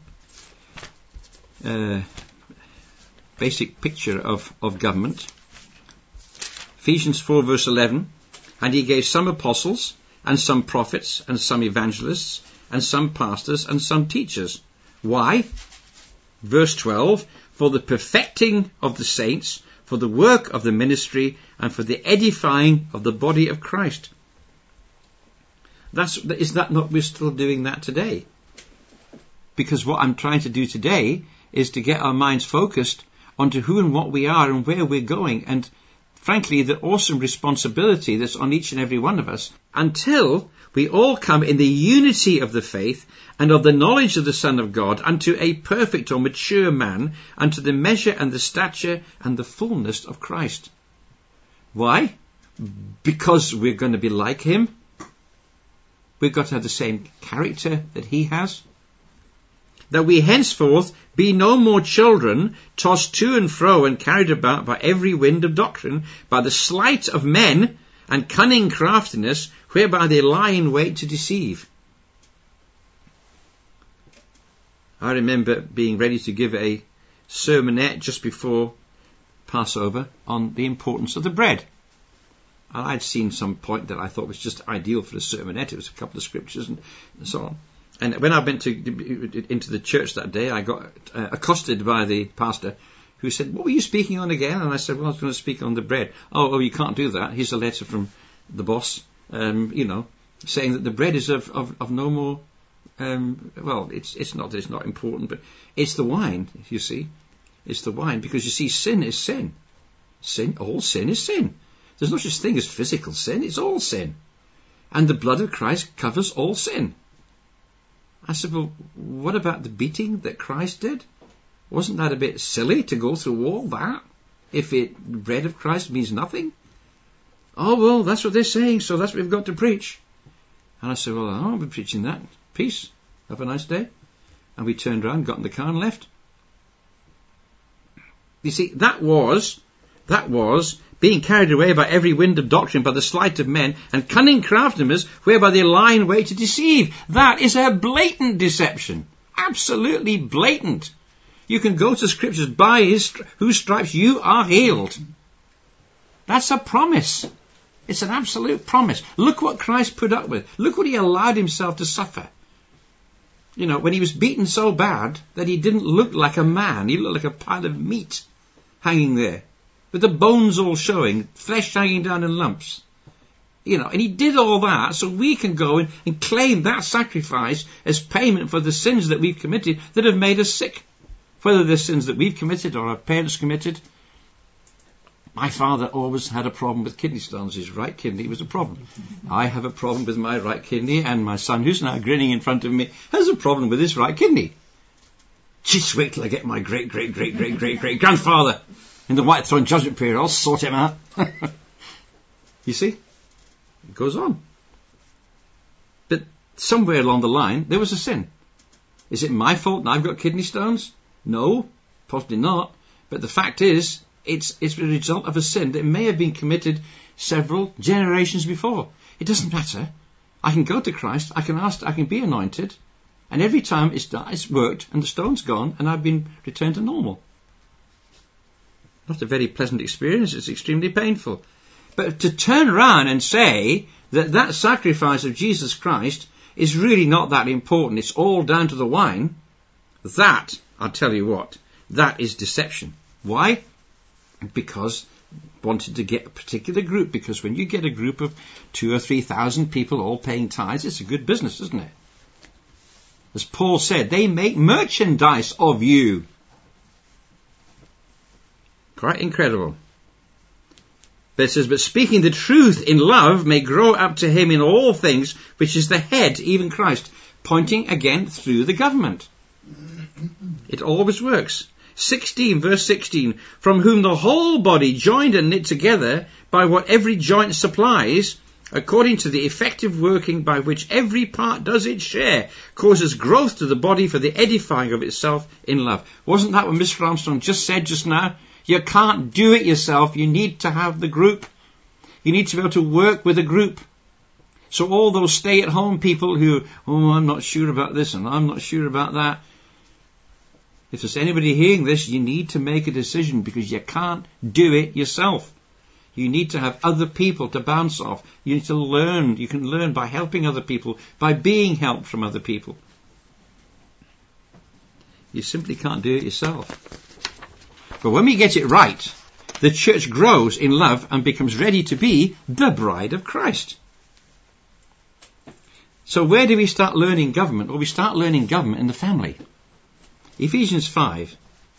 basic picture of government. Ephesians 4 verse 11, and he gave some apostles, and some prophets, and some evangelists, and some pastors, and some teachers. Why? Verse 12, for the perfecting of the saints, for the work of the ministry, and for the edifying of the body of Christ. Is that not, we're still doing that today? Because what I'm trying to do today is to get our minds focused onto who and what we are and where we're going, and frankly the awesome responsibility that's on each and every one of us, until we all come in the unity of the faith and of the knowledge of the Son of God, unto a perfect or mature man, unto the measure and the stature and the fullness of Christ. Why? Because we're going to be like him. We've got to have the same character that he has. That we henceforth be no more children, tossed to and fro and carried about by every wind of doctrine, by the sleight of men and cunning craftiness, whereby they lie in wait to deceive. I remember being ready to give a sermonette just before Passover on the importance of the bread. And I'd seen some point that I thought was just ideal for a sermonette. It was a couple of scriptures and so on. And when I went into the church that day, I got accosted by the pastor, who said, "What were you speaking on again?" And I said, "Well, I was going to speak on the bread." Oh, you can't do that. Here's a letter from the boss, saying that the bread is of no more. Well, it's not that it's not important, but it's the wine. You see, it's the wine, because you see, sin is sin. All sin is sin. There's no such thing as physical sin. It's all sin, and the blood of Christ covers all sin. I said, "Well, what about the beating that Christ did? Wasn't that a bit silly to go through all that if the bread of Christ means nothing?" "Oh, well, that's what they're saying, so that's what we've got to preach." And I said, "Well, I'll be preaching that. Peace. Have a nice day." And we turned around, got in the car and left. You see, that was being carried away by every wind of doctrine, by the sleight of men and cunning craftiness, whereby they lie in wait to deceive. That is a blatant deception. Absolutely blatant. You can go to scriptures, by whose stripes you are healed. That's a promise. It's an absolute promise. Look what Christ put up with. Look what he allowed himself to suffer. When he was beaten so bad that he didn't look like a man. He looked like a pile of meat hanging there, with the bones all showing, flesh hanging down in lumps. And he did all that so we can go in and claim that sacrifice as payment for the sins that we've committed that have made us sick. Whether they're sins that we've committed or our parents committed. My father always had a problem with kidney stones. His right kidney was a problem. I have a problem with my right kidney, and my son, who's now grinning in front of me, has a problem with his right kidney. Just wait till I get my great-great-great-great-great-great-grandfather in the white throne judgment period. I'll sort him out. You see? It goes on. But somewhere along the line, there was a sin. Is it my fault and I've got kidney stones? No, possibly not. But the fact is, it's a result of a sin that may have been committed several generations before. It doesn't matter. I can go to Christ, I can be anointed, and every time it's worked and the stone's gone and I've been returned to normal. Not a very pleasant experience. It's extremely painful. But to turn around and say that sacrifice of Jesus Christ is really not that important, it's all down to the wine, that, I'll tell you what, that is deception. Why? Because wanted to get a particular group, because when you get a group of 2,000 or 3,000 people all paying tithes, it's a good business, isn't it? As Paul said, they make merchandise of you. Quite incredible. But it says, but speaking the truth in love may grow up to him in all things, which is the head, even Christ, pointing again through the government. It always works. 16, verse 16, from whom the whole body joined and knit together by what every joint supplies, according to the effective working by which every part does its share, causes growth to the body for the edifying of itself in love. Wasn't that what Mr. Armstrong just said just now? You can't do it yourself. You need to have the group. You need to be able to work with a group. So all those stay-at-home people who, I'm not sure about this and I'm not sure about that. If there's anybody hearing this, you need to make a decision, because you can't do it yourself. You need to have other people to bounce off. You need to learn. You can learn by helping other people, by being helped from other people. You simply can't do it yourself. But when we get it right, the church grows in love and becomes ready to be the bride of Christ. So where do we start learning government? Well, we start learning government in the family. Ephesians 5.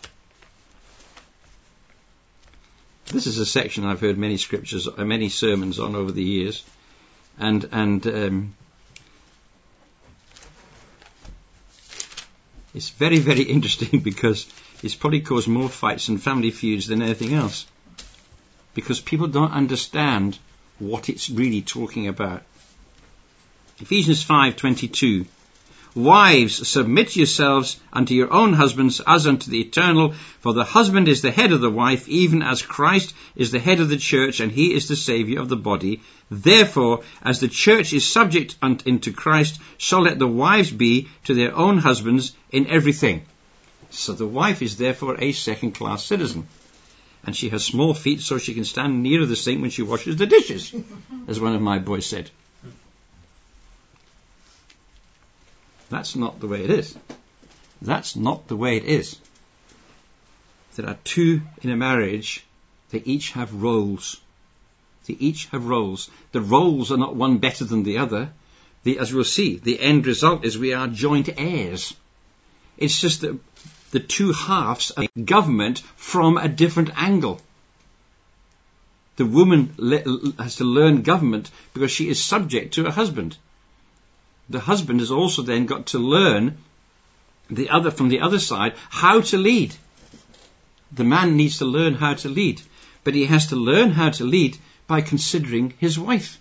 This is a section I've heard many sermons on over the years, and it's very, very interesting, because it's probably caused more fights and family feuds than anything else, because people don't understand what it's really talking about. Ephesians 5:22. Wives, submit yourselves unto your own husbands as unto the eternal, for the husband is the head of the wife, even as Christ is the head of the church, and he is the Saviour of the body. Therefore, as the church is subject unto Christ, so let the wives be to their own husbands in everything. So the wife is therefore a second-class citizen. And she has small feet so she can stand nearer the sink when she washes the dishes, as one of my boys said. That's not the way it is. That's not the way it is. There are two in a marriage. They each have roles. They each have roles. The roles are not one better than the other. As we'll see, the end result is we are joint heirs. It's just that the two halves of government from a different angle. The woman has to learn government because she is subject to her husband. The husband has also then got to learn from the other side how to lead. The man needs to learn how to lead, but he has to learn how to lead by considering his wife.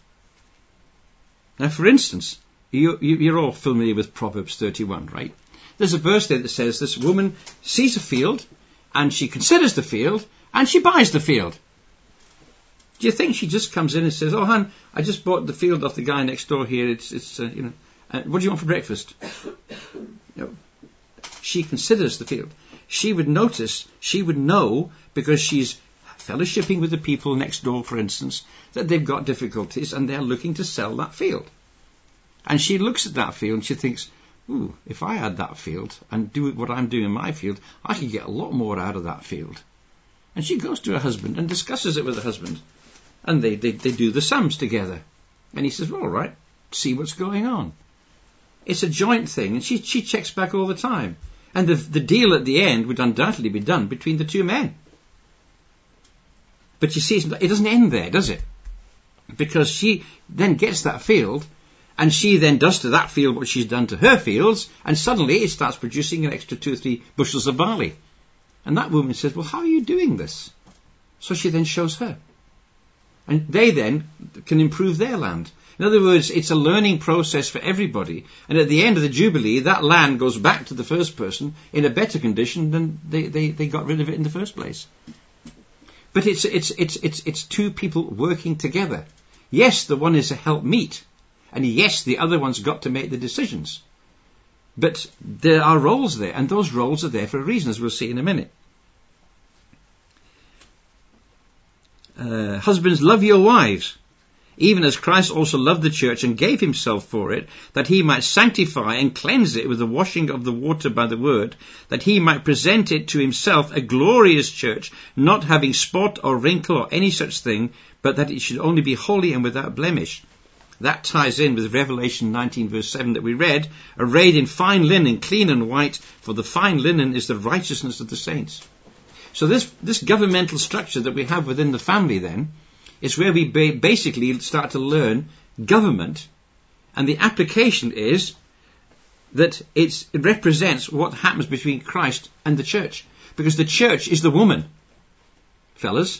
Now, for instance, you're all familiar with Proverbs 31, right? There's a verse there that says this woman sees a field and she considers the field and she buys the field. Do you think she just comes in and says, "Oh, hon, I just bought the field off the guy next door here. What do you want for breakfast?" No. She considers the field. She would notice, she would know, because she's fellowshipping with the people next door, for instance, that they've got difficulties and they're looking to sell that field. And she looks at that field and she thinks, "Ooh, if I had that field and do what I'm doing in my field, I could get a lot more out of that field." And she goes to her husband and discusses it with her husband. And they do the sums together. And he says, "Well, all right, see what's going on." It's a joint thing, and she checks back all the time. And the deal at the end would undoubtedly be done between the two men. But you see, it doesn't end there, does it? Because she then gets that field, and she then does to that field what she's done to her fields, and suddenly it starts producing an extra 2 or 3 bushels of barley. And that woman says, "Well, how are you doing this?" So she then shows her. And they then can improve their land. In other words, it's a learning process for everybody. And at the end of the Jubilee, that land goes back to the first person in a better condition than they got rid of it in the first place. But it's two people working together. Yes, the one is a helpmeet. And yes, the other one's got to make the decisions. But there are roles there, and those roles are there for a reason, as we'll see in a minute. Husbands, love your wives, even as Christ also loved the church and gave himself for it, that he might sanctify and cleanse it with the washing of the water by the word, that he might present it to himself a glorious church, not having spot or wrinkle or any such thing, but that it should only be holy and without blemish. That ties in with Revelation 19 verse 7 that we read, arrayed in fine linen, clean and white, for the fine linen is the righteousness of the saints. So this governmental structure that we have within the family then is where we basically start to learn government, and the application is that it represents what happens between Christ and the church, because the church is the woman, fellas.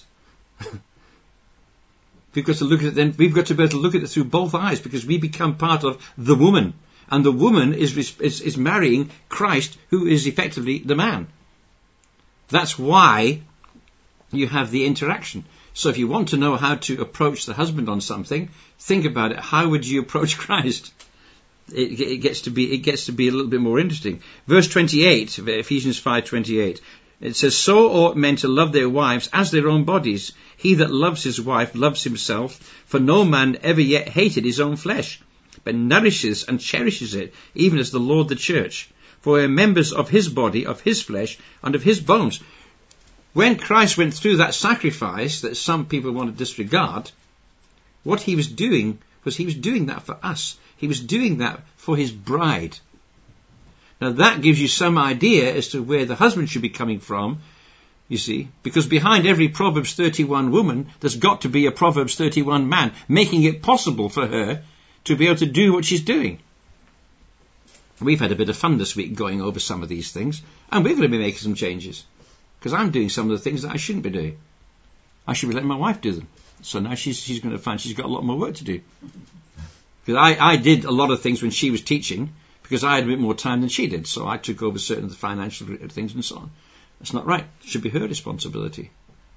We've got to look at it then. We've got to be able to look at it through both eyes, because we become part of the woman, and the woman is marrying Christ, who is effectively the man. That's why you have the interaction. So if you want to know how to approach the husband on something, think about it. How would you approach Christ? It gets to be a little bit more interesting. Verse 28 of Ephesians 5:28. It says, "So ought men to love their wives as their own bodies. He that loves his wife loves himself, for no man ever yet hated his own flesh, but nourishes and cherishes it, even as the Lord the church. For we are members of his body, of his flesh, and of his bones." When Christ went through that sacrifice that some people want to disregard, what he was doing was he was doing that for us. He was doing that for his bride. Now that gives you some idea as to where the husband should be coming from, you see, because behind every Proverbs 31 woman, there's got to be a Proverbs 31 man, making it possible for her to be able to do what she's doing. We've had a bit of fun this week going over some of these things, and we're going to be making some changes, because I'm doing some of the things that I shouldn't be doing. I should be letting my wife do them. So now she's going to find she's got a lot more work to do. Because I did a lot of things when she was teaching, because I had a bit more time than she did, so I took over certain of the financial things and so on. That's not right. It should be her responsibility.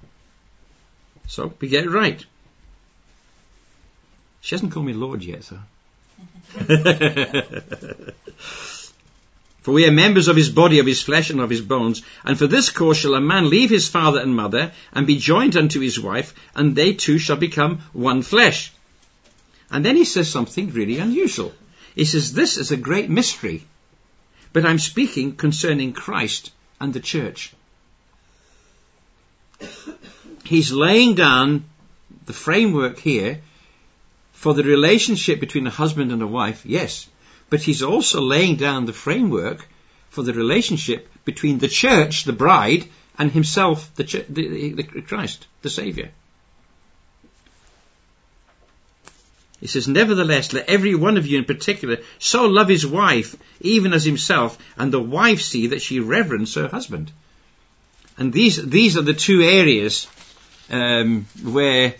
So we get it right. She hasn't called me Lord yet, though. For we are members of his body, of his flesh, and of his bones. And for this cause shall a man leave his father and mother, and be joined unto his wife, and they two shall become one flesh. And then he says something really unusual. He says, this is a great mystery, but I'm speaking concerning Christ and the church. He's laying down the framework here for the relationship between a husband and a wife, yes, but he's also laying down the framework for the relationship between the church, the bride, and himself, the Christ, the Saviour. He says, nevertheless, let every one of you in particular so love his wife, even as himself, and the wife see that she reverence her husband. And these are the two areas where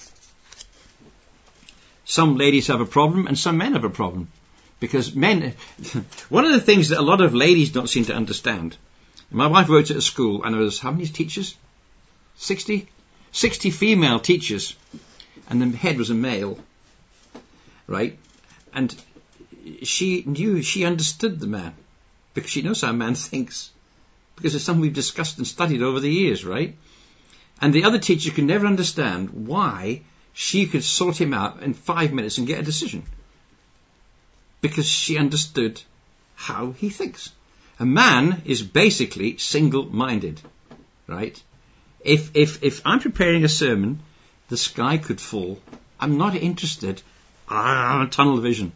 some ladies have a problem and some men have a problem. Because men, one of the things that a lot of ladies don't seem to understand. My wife worked at a school and there was how many teachers? 60? 60 female teachers. And the head was a male. Right? And she understood the man. Because she knows how a man thinks. Because it's something we've discussed and studied over the years, right? And the other teacher could never understand why she could sort him out in 5 minutes and get a decision. Because she understood how he thinks. A man is basically single-minded, right? If I'm preparing a sermon, the sky could fall. I'm not interested. Tunnel vision.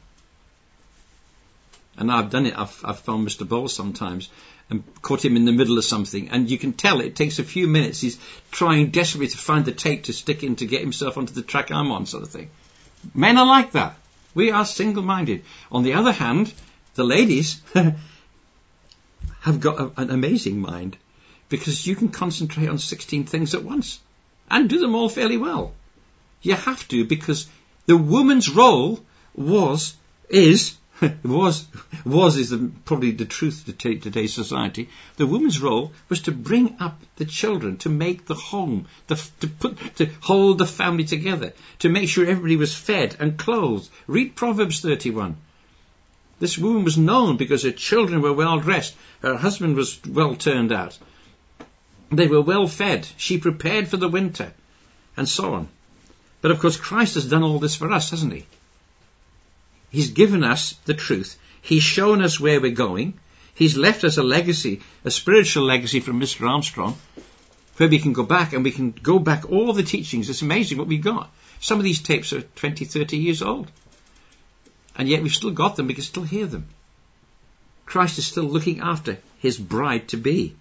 And I've done it. I've found Mr. Bowles sometimes and caught him in the middle of something. And you can tell it takes a few minutes. He's trying desperately to find the tape to stick in to get himself onto the track I'm on, sort of thing. Men are like that. We are single-minded. On the other hand, the ladies have got an amazing mind because you can concentrate on 16 things at once and do them all fairly well. You have to, because the woman's role is probably the truth of today's society. The woman's role was to bring up the children, to make the home, to hold the family together, to make sure everybody was fed and clothed. Read Proverbs 31. This woman was known because her children were well dressed. Her husband was well turned out. They were well fed. She prepared for the winter, and so on. But of course, Christ has done all this for us, hasn't he? He's given us the truth. He's shown us where we're going. He's left us a legacy, a spiritual legacy from Mr. Armstrong, where we can go back and we can go back all the teachings. It's amazing what we've got. Some of these tapes are 20, 30 years old. And yet we've still got them. We can still hear them. Christ is still looking after his bride-to-be.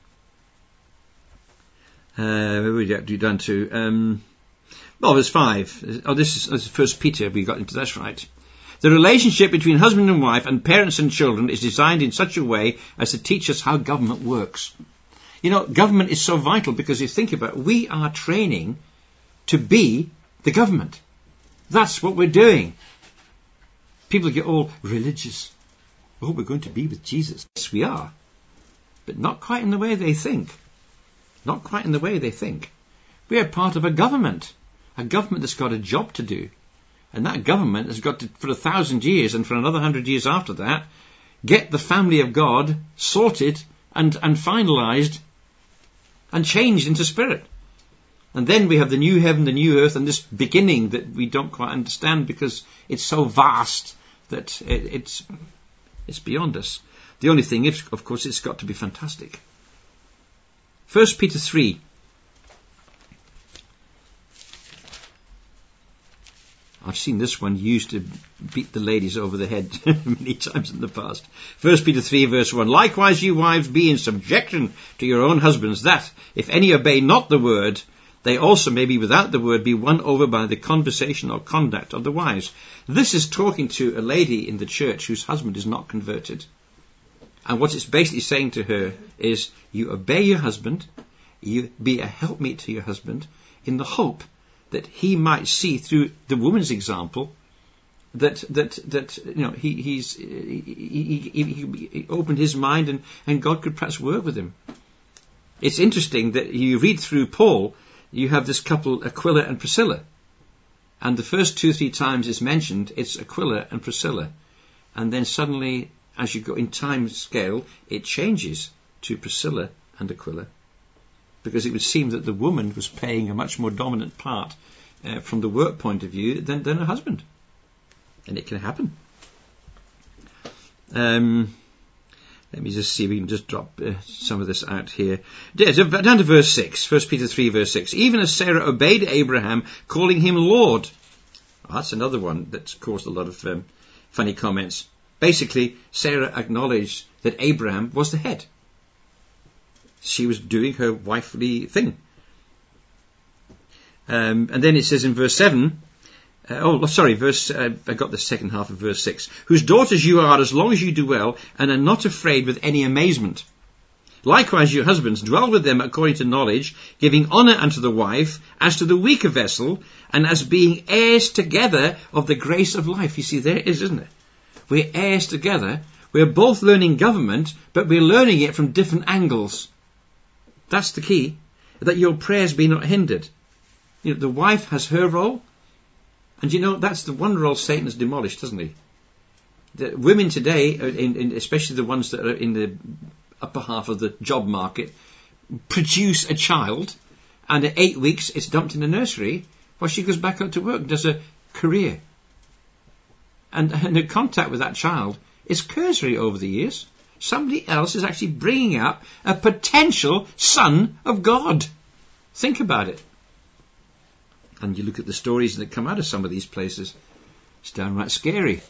Where are we done to? Verse 5. This is 1 Peter. We got into that's right. The relationship between husband and wife and parents and children is designed in such a way as to teach us how government works. You know, government is so vital because you think about it, we are training to be the government. That's what we're doing. People get all religious. Oh, we're going to be with Jesus. Yes, we are. But not quite in the way they think. Not quite in the way they think. We are part of a government that's got a job to do. And that government has got to, for 1,000 years and for another 100 years after that, get the family of God sorted and finalised and changed into spirit. And then we have the new heaven, the new earth, and this beginning that we don't quite understand because it's so vast that it's beyond us. The only thing is, of course, it's got to be fantastic. 1 Peter 3. I've seen this one used to beat the ladies over the head many times in the past. 1 Peter 3 verse 1. Likewise you wives be in subjection to your own husbands, that, if any obey not the word, they also may be without the word be won over by the conversation or conduct of the wives. This is talking to a lady in the church whose husband is not converted. And what it's basically saying to her is, you obey your husband, you be a helpmeet to your husband, in the hope that he might see through the woman's example that you know he opened his mind and God could perhaps work with him. It's interesting that you read through Paul, you have this couple Aquila and Priscilla, and the first 2-3 times it's mentioned it's Aquila and Priscilla, and then suddenly as you go in time scale, it changes to Priscilla and Aquila, because it would seem that the woman was playing a much more dominant part from the work point of view than her husband. And it can happen. Let me just see if we can just drop some of this out here. Down to verse 6, 1 Peter 3 verse 6. Even as Sarah obeyed Abraham, calling him Lord. Oh, that's another one that's caused a lot of funny comments. Basically, Sarah acknowledged that Abraham was the head. She was doing her wifely thing. And then it says in verse 7, I got the second half of verse 6. Whose daughters you are as long as you do well, and are not afraid with any amazement. Likewise, your husbands, dwell with them according to knowledge, giving honour unto the wife, as to the weaker vessel, and as being heirs together of the grace of life. You see, there it is, isn't it? We're heirs together. We're both learning government, but we're learning it from different angles. That's the key, that your prayers be not hindered. You know, the wife has her role, and you know, that's the one role Satan has demolished, hasn't he? The women today, especially the ones that are in the upper half of the job market, produce a child, and at 8 weeks it's dumped in a nursery while she goes back out to work and does a career. And the contact with that child is cursory over the years. Somebody else is actually bringing up a potential son of God. Think about it. And you look at the stories that come out of some of these places, it's downright scary.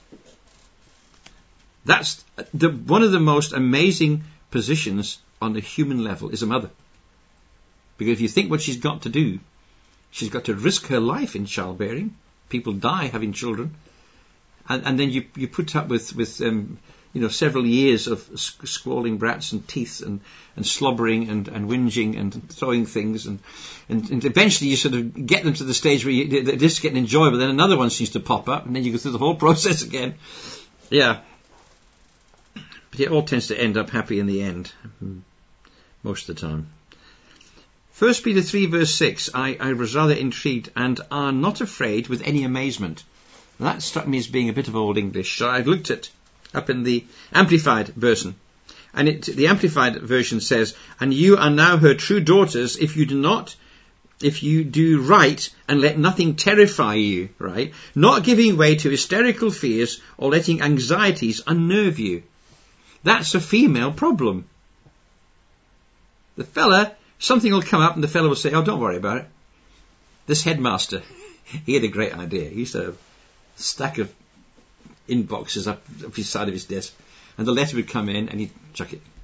That's one of the most amazing positions on the human level is a mother. Because if you think what she's got to do, she's got to risk her life in childbearing. People die having children. And then you put up with several years of squalling brats and teeth and slobbering and whinging and throwing things and eventually you sort of get them to the stage where they're just getting enjoyable, then another one seems to pop up and then you go through the whole process again. Yeah. But it all tends to end up happy in the end, most of the time. 1 Peter 3 verse 6, I was rather intrigued, and are not afraid with any amazement. And that struck me as being a bit of Old English, so I've looked at up in the Amplified version. And the Amplified version says, and you are now her true daughters if you do right and let nothing terrify you, right? Not giving way to hysterical fears or letting anxieties unnerve you. That's a female problem. The fella, something will come up and the fella will say, oh, don't worry about it. This headmaster, he had a great idea. He used to have a stack of inboxes up his side of his desk, and the letter would come in and he'd chuck it.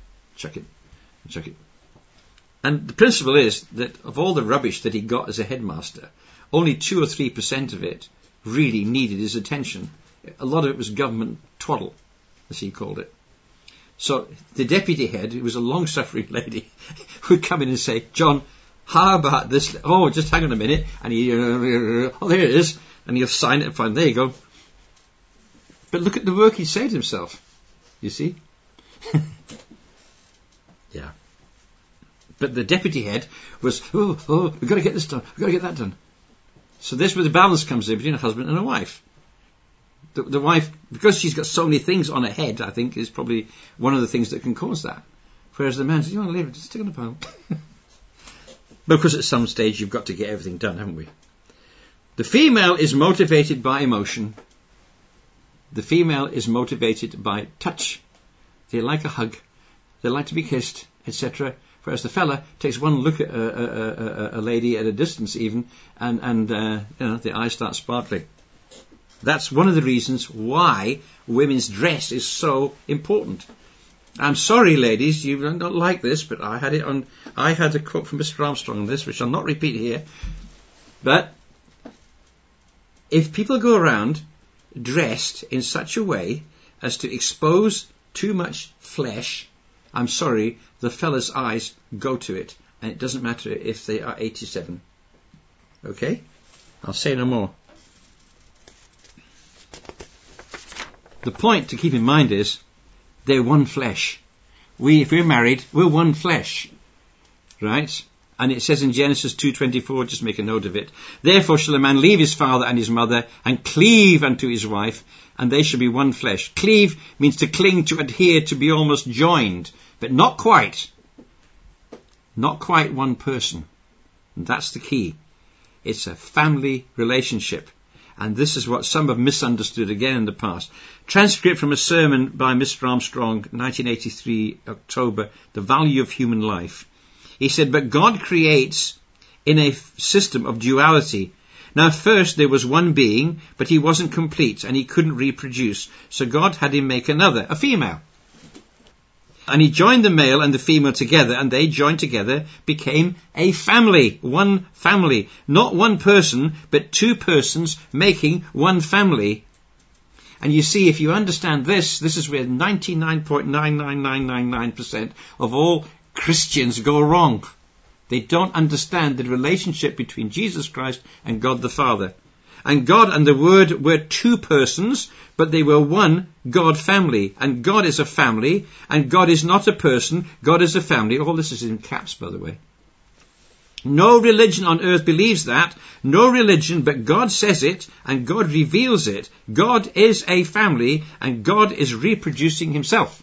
And the principle is that of all the rubbish that he got as a headmaster, only 2 or 3% of it really needed his attention. A lot of it was government twaddle, as he called it. So the deputy head, who was a long-suffering lady, would come in and say, John, how about this? Oh, just hang on a minute. And he, oh, there it is. And he'll sign it and find, there you go. But look at the work he'd saved himself. You see? Yeah. But the deputy head was, we've got to get this done. We've got to get that done. So this is where the balance comes in between a husband and a wife. The wife, because she's got so many things on her head, I think, is probably one of the things that can cause that. Whereas the man says, you want to leave it, just stick on the pile. But of course at some stage you've got to get everything done, haven't we? The female is motivated by emotion. The female is motivated by touch. They like a hug. They like to be kissed, etc. Whereas the fella takes one look at a lady at a distance even, and the eyes start sparkling. That's one of the reasons why women's dress is so important. I'm sorry, ladies, you don't like this, but I had a quote from Mr. Armstrong on this, which I'll not repeat here. But if people go around dressed in such a way as to expose too much flesh, I'm sorry, the fella's eyes go to it, and it doesn't matter if they are 87. Okay? I'll say no more. The point to keep in mind is they're one flesh. If we're married, we're one flesh, right? And it says in Genesis 2:24, just make a note of it, therefore shall a man leave his father and his mother and cleave unto his wife, and they shall be one flesh. Cleave means to cling, to adhere, to be almost joined, but not quite. Not quite one person. And that's the key. It's a family relationship. And this is what some have misunderstood again in the past. Transcript from a sermon by Mr. Armstrong, 1983, October, The Value of Human Life. He said, but God creates in a system of duality. Now first there was one being, but he wasn't complete and he couldn't reproduce. So God had him make another, a female. And he joined the male and the female together, and they joined together, became a family, one family. Not one person, but two persons making one family. And you see, if you understand this, this is where 99.99999% of all Christians go wrong. They don't understand the relationship between Jesus Christ and God the Father. And God and the Word were two persons, but they were one God family. And God is a family, and God is not a person. God is a family. All this is in caps, by the way. No religion on earth believes that. No religion, but God says it, and God reveals it. God is a family, and God is reproducing himself.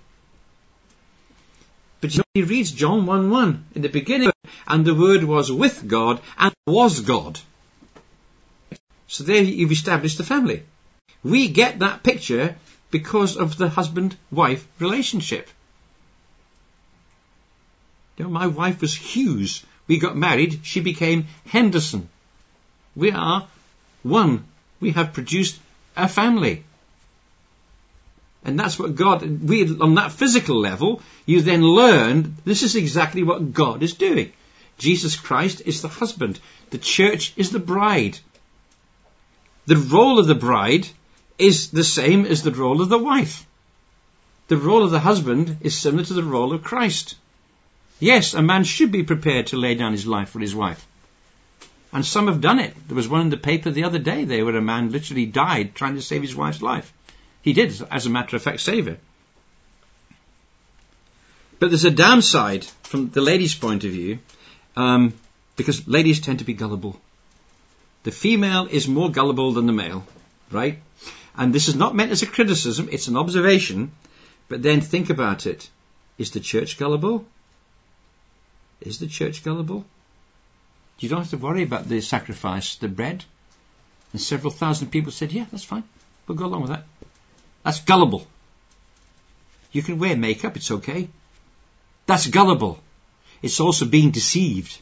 But he reads John 1:1. In the beginning, and the Word was with God, and was God. So there you've established the family. We get that picture because of the husband-wife relationship. You know, my wife was Hughes. We got married. She became Henderson. We are one. We have produced a family. And that's what God, on that physical level, you then learn this is exactly what God is doing. Jesus Christ is the husband. The church is the bride. The role of the bride is the same as the role of the wife. The role of the husband is similar to the role of Christ. Yes, a man should be prepared to lay down his life for his wife. And some have done it. There was one in the paper the other day there where a man literally died trying to save his wife's life. He did, as a matter of fact, save her. But there's a downside from the lady's point of view, because ladies tend to be gullible. The female is more gullible than the male, right? And this is not meant as a criticism, it's an observation. But then think about it. Is the church gullible? Is the church gullible? You don't have to worry about the sacrifice, the bread. And several thousand people said, yeah, that's fine. We'll go along with that. That's gullible. You can wear makeup, it's okay. That's gullible. It's also being deceived.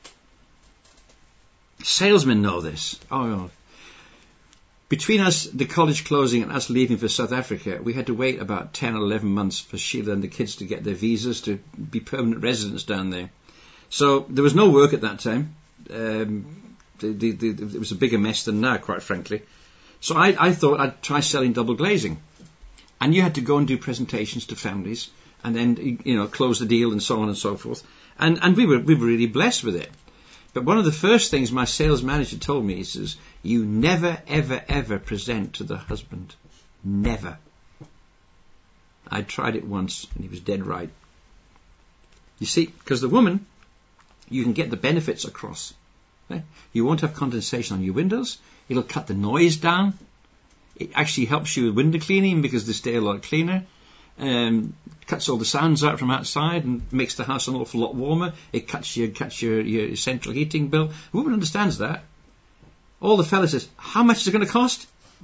Salesmen know this. Oh, no. Between us, the college closing and us leaving for South Africa, we had to wait about 10 or 11 months for Sheila and the kids to get their visas to be permanent residents down there. So there was no work at that time. It was a bigger mess than now, quite frankly. So I thought I'd try selling double glazing. And you had to go and do presentations to families and then, close the deal and so on and so forth. And we were really blessed with it. But one of the first things my sales manager told me, he says, you never, ever, ever present to the husband. Never. I tried it once and he was dead right. You see, because the woman, you can get the benefits across. Okay? You won't have condensation on your windows. It'll cut the noise down. It actually helps you with window cleaning because they stay a lot cleaner. Cuts all the sounds out from outside and makes the house an awful lot warmer. It cuts your central heating bill. The woman understands that. All the fella says, how much is it going to cost?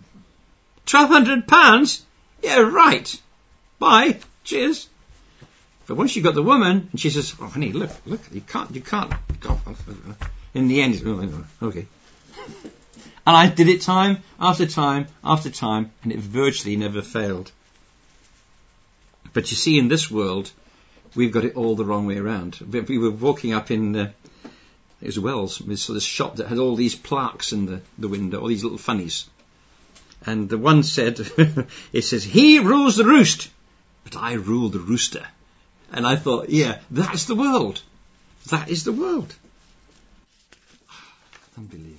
£1,200? Yeah, right. Bye. Cheers. But once you've got the woman, and she says, oh, honey, look, you can't. In the end, okay. And I did it time after time after time, and it virtually never failed. But you see, in this world, we've got it all the wrong way around. We were walking up in it was Wells, this shop that had all these plaques in the window, all these little funnies. And the one said, it says, he rules the roost, but I rule the rooster. And I thought, yeah, that's the world. That is the world. Unbelievable.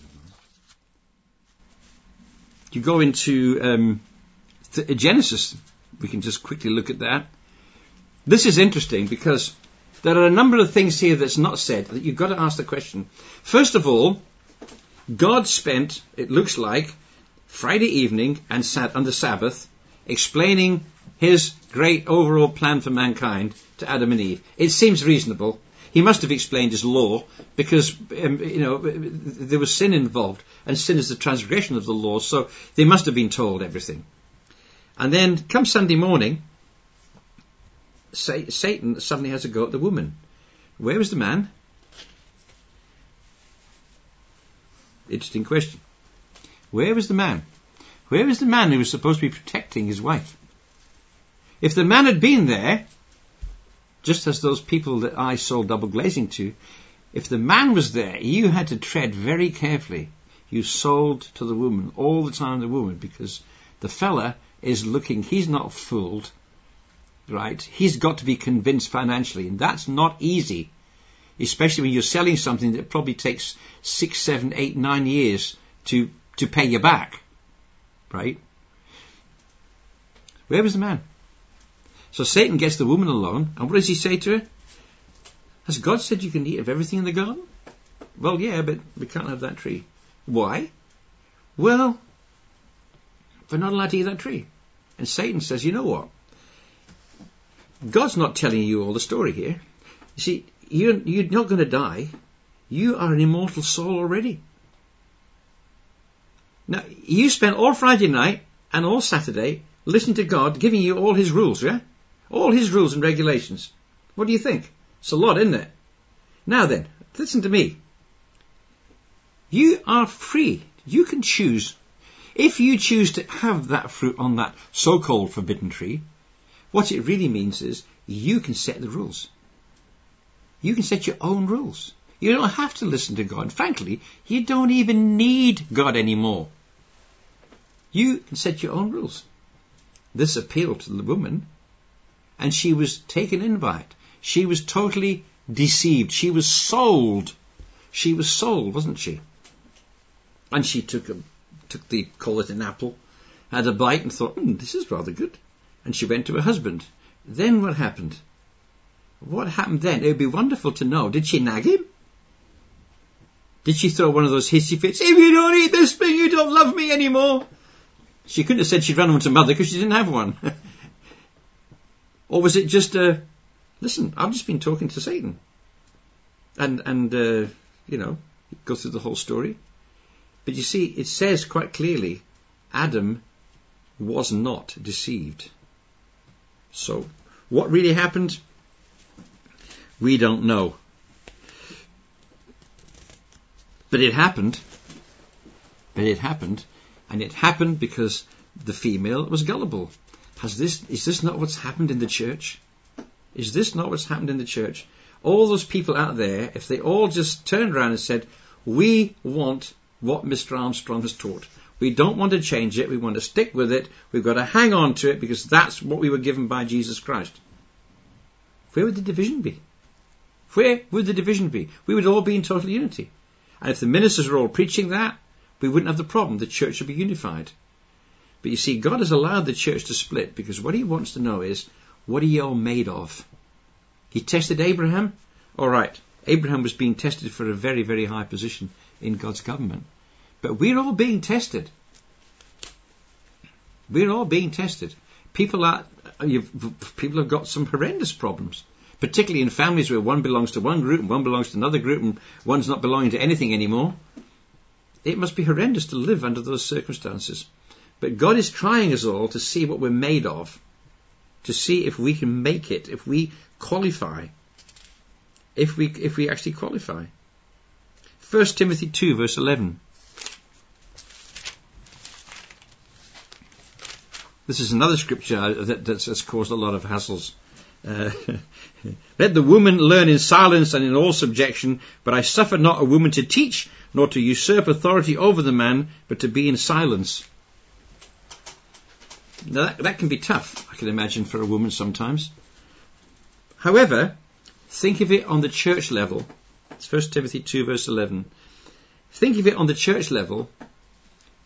You go into Genesis, we can just quickly look at that. This is interesting because there are a number of things here that's not said that you've got to ask the question. First of all, God spent, it looks like, Friday evening and sat on the Sabbath explaining his great overall plan for mankind to Adam and Eve. It seems reasonable. He must have explained his law because, there was sin involved, and sin is the transgression of the law, so they must have been told everything. And then, come Sunday morning, Satan suddenly has a go at the woman. Where was the man? Interesting question. Where was the man? Where was the man who was supposed to be protecting his wife? If the man had been there, just as those people that I sold double glazing to, if the man was there, you had to tread very carefully. You sold to the woman, all the time the woman, because the fella is looking, he's not fooled, right? He's got to be convinced financially, and that's not easy, especially when you're selling something that probably takes 6, 7, 8, 9 years to pay you back, right? Where was the man? So Satan gets the woman alone, and what does he say to her? Has God said you can eat of everything in the garden? Well, yeah, but we can't have that tree. Why? Well, we're not allowed to eat that tree. And Satan says, you know what? God's not telling you all the story here. You see, you're not going to die. You are an immortal soul already. Now, you spent all Friday night and all Saturday listening to God giving you all his rules, yeah? All his rules and regulations. What do you think? It's a lot, isn't it? Now then, listen to me. You are free. You can choose. If you choose to have that fruit on that so-called forbidden tree, what it really means is you can set the rules. You can set your own rules. You don't have to listen to God. Frankly, you don't even need God anymore. You can set your own rules. This appealed to the woman, and she was taken in by it. She was totally deceived. She was sold. She was sold, wasn't she? And she took call it an apple, had a bite and thought, this is rather good. And she went to her husband. Then what happened? What happened then? It would be wonderful to know. Did she nag him? Did she throw one of those hissy fits? If you don't eat this thing, you don't love me anymore. She couldn't have said she'd run home to mother because she didn't have one. Or was it just listen, I've just been talking to Satan. And go through the whole story. But you see, it says quite clearly, Adam was not deceived. So, what really happened? We don't know. But it happened. And it happened because the female was gullible. Is this not what's happened in the church? Is this not what's happened in the church? All those people out there, if they all just turned around and said, we want what Mr. Armstrong has taught. We don't want to change it. We want to stick with it. We've got to hang on to it because that's what we were given by Jesus Christ. Where would the division be? Where would the division be? We would all be in total unity. And if the ministers were all preaching that, we wouldn't have the problem. The church would be unified. But you see, God has allowed the church to split because what he wants to know is, what are you all made of? He tested Abraham. All right, Abraham was being tested for a very, very high position in God's government. But we're all being tested. We're all being tested. People have got some horrendous problems, particularly in families where one belongs to one group and one belongs to another group and one's not belonging to anything anymore. It must be horrendous to live under those circumstances. But God is trying us all to see what we're made of, to see if we can make it, if we qualify, if we actually qualify. 1 Timothy 2 verse 11. This is another scripture that has caused a lot of hassles. Let the woman learn in silence and in all subjection, but I suffer not a woman to teach, nor to usurp authority over the man, but to be in silence. Now that can be tough, I can imagine, for a woman sometimes. However, think of it on the church level. It's 1 Timothy 2 verse 11. Think of it on the church level.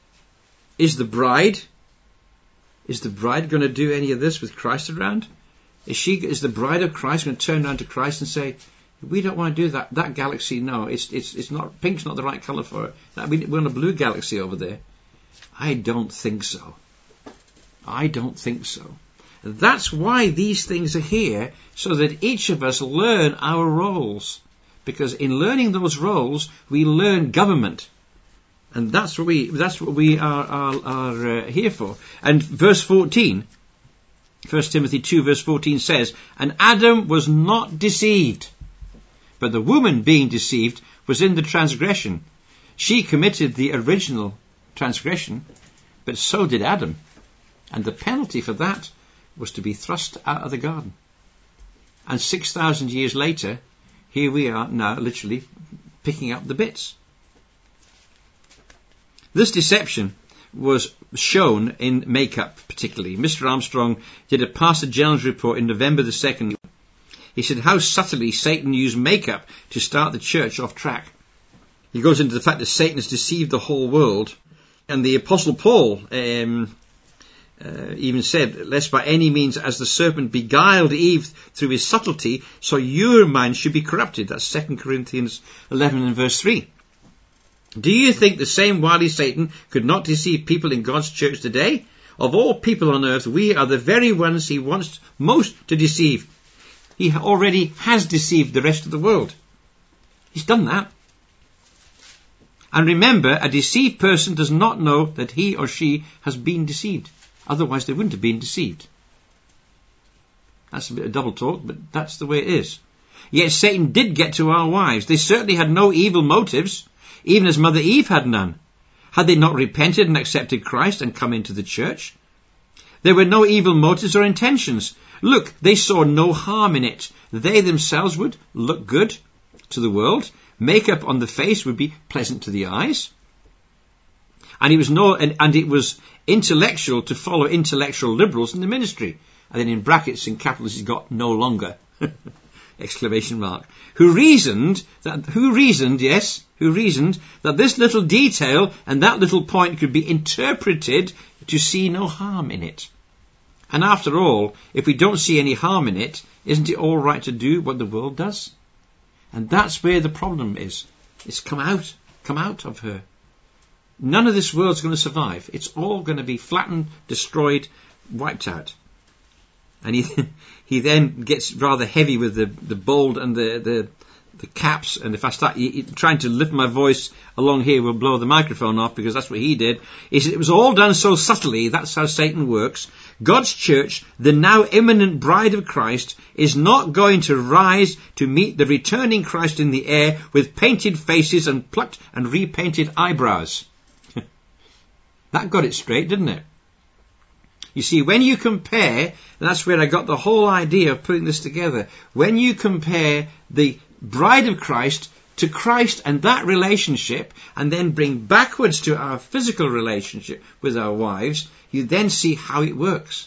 Is the bride going to do any of this with Christ around? Is the bride of Christ going to turn around to Christ and say, we don't want to do that. That galaxy, no, it's not, pink's not the right colour for it. We're on a blue galaxy over there. I don't think so. I don't think so. That's why these things are here, so that each of us learn our roles. Because in learning those roles, we learn government. And that's what we are here for. And verse 14, 1 Timothy 2 verse 14 says, and Adam was not deceived, but the woman being deceived was in the transgression. She committed the original transgression, but so did Adam. And the penalty for that was to be thrust out of the garden. And 6,000 years later, here we are now literally picking up the bits. This deception was shown in makeup particularly. Mr. Armstrong did a Pastor General's report in November the 2nd. He said how subtly Satan used makeup to start the church off track. He goes into the fact that Satan has deceived the whole world. And the Apostle Paul even said, lest by any means as the serpent beguiled Eve through his subtlety, so your mind should be corrupted. That's 2 Corinthians 11 and verse 3. Do you think the same wily Satan could not deceive people in God's church today? Of all people on earth, we are the very ones he wants most to deceive. He already has deceived the rest of the world. He's done that. And remember, a deceived person does not know that he or she has been deceived. Otherwise they wouldn't have been deceived. That's a bit of double talk, but that's the way it is. Yet Satan did get to our wives. They certainly had no evil motives, even as Mother Eve had none. Had they not repented and accepted Christ and come into the church? There were no evil motives or intentions. Look, they saw no harm in it. They themselves would look good to the world. Makeup on the face would be pleasant to the eyes. And it was intellectual to follow intellectual liberals in the ministry. And then in brackets, in capitals, he's got no longer. Exclamation mark. Who reasoned that this little detail and that little point could be interpreted to see no harm in it. And after all, if we don't see any harm in it, isn't it all right to do what the world does? And that's where the problem is. It's come out of her. None of this world's going to survive. It's all going to be flattened, destroyed, wiped out. And he then gets rather heavy with the bold and the caps. And if I start trying to lift my voice along here, we'll blow the microphone off, because that's what he did. He said it was all done so subtly. That's how Satan works. God's church, the now imminent bride of Christ, is not going to rise to meet the returning Christ in the air with painted faces and plucked and repainted eyebrows. That got it straight, didn't it? You see, when you compare, and that's where I got the whole idea of putting this together, when you compare the bride of Christ to Christ and that relationship, and then bring backwards to our physical relationship with our wives, you then see how it works.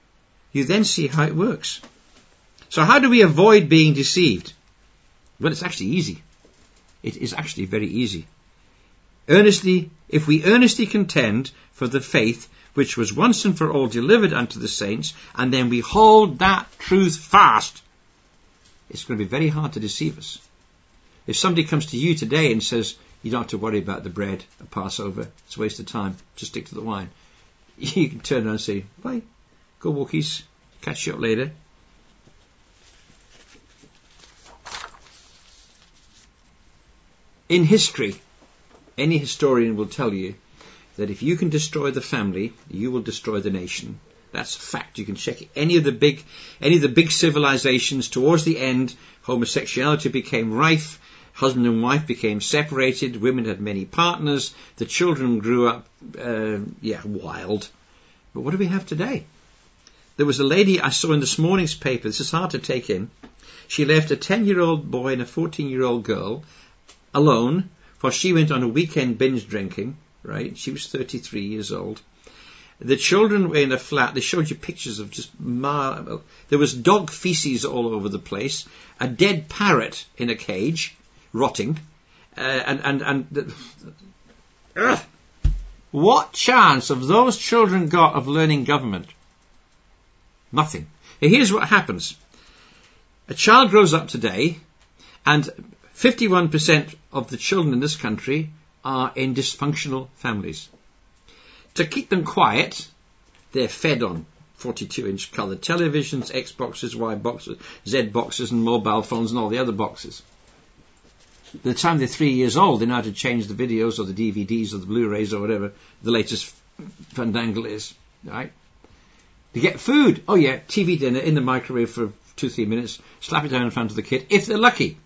So how do we avoid being deceived? Well, it's actually easy. It is actually very easy. If we earnestly contend for the faith which was once and for all delivered unto the saints, and then we hold that truth fast, it's going to be very hard to deceive us. If somebody comes to you today and says, you don't have to worry about the bread at Passover, it's a waste of time, just stick to the wine, you can turn around and say, bye, go walkies, catch you up later. In history, any historian will tell you that if you can destroy the family, you will destroy the nation. That's a fact. You can check it. Any of the big civilizations towards the end, homosexuality became rife, husband and wife became separated, women had many partners, the children grew up, wild. But what do we have today? There was a lady I saw in this morning's paper, this is hard to take in, she left a 10-year-old boy and a 14-year-old girl alone, while she went on a weekend binge drinking, right? She was 33 years old. The children were in a flat. They showed you pictures of just there was dog feces all over the place, a dead parrot in a cage, rotting, what chance have those children got of learning government? Nothing. Here's what happens. A child grows up today, and 51% of the children in this country are in dysfunctional families. To keep them quiet, they're fed on 42-inch colour televisions, Xboxes, Y boxes, Z boxes, and mobile phones, and all the other boxes. By the time they're 3 years old, they know how to change the videos or the DVDs or the Blu-rays or whatever the latest fandangle is. Right? They get food. Oh yeah, TV dinner in the microwave for 2-3 minutes, slap it down in front of the kid, if they're lucky.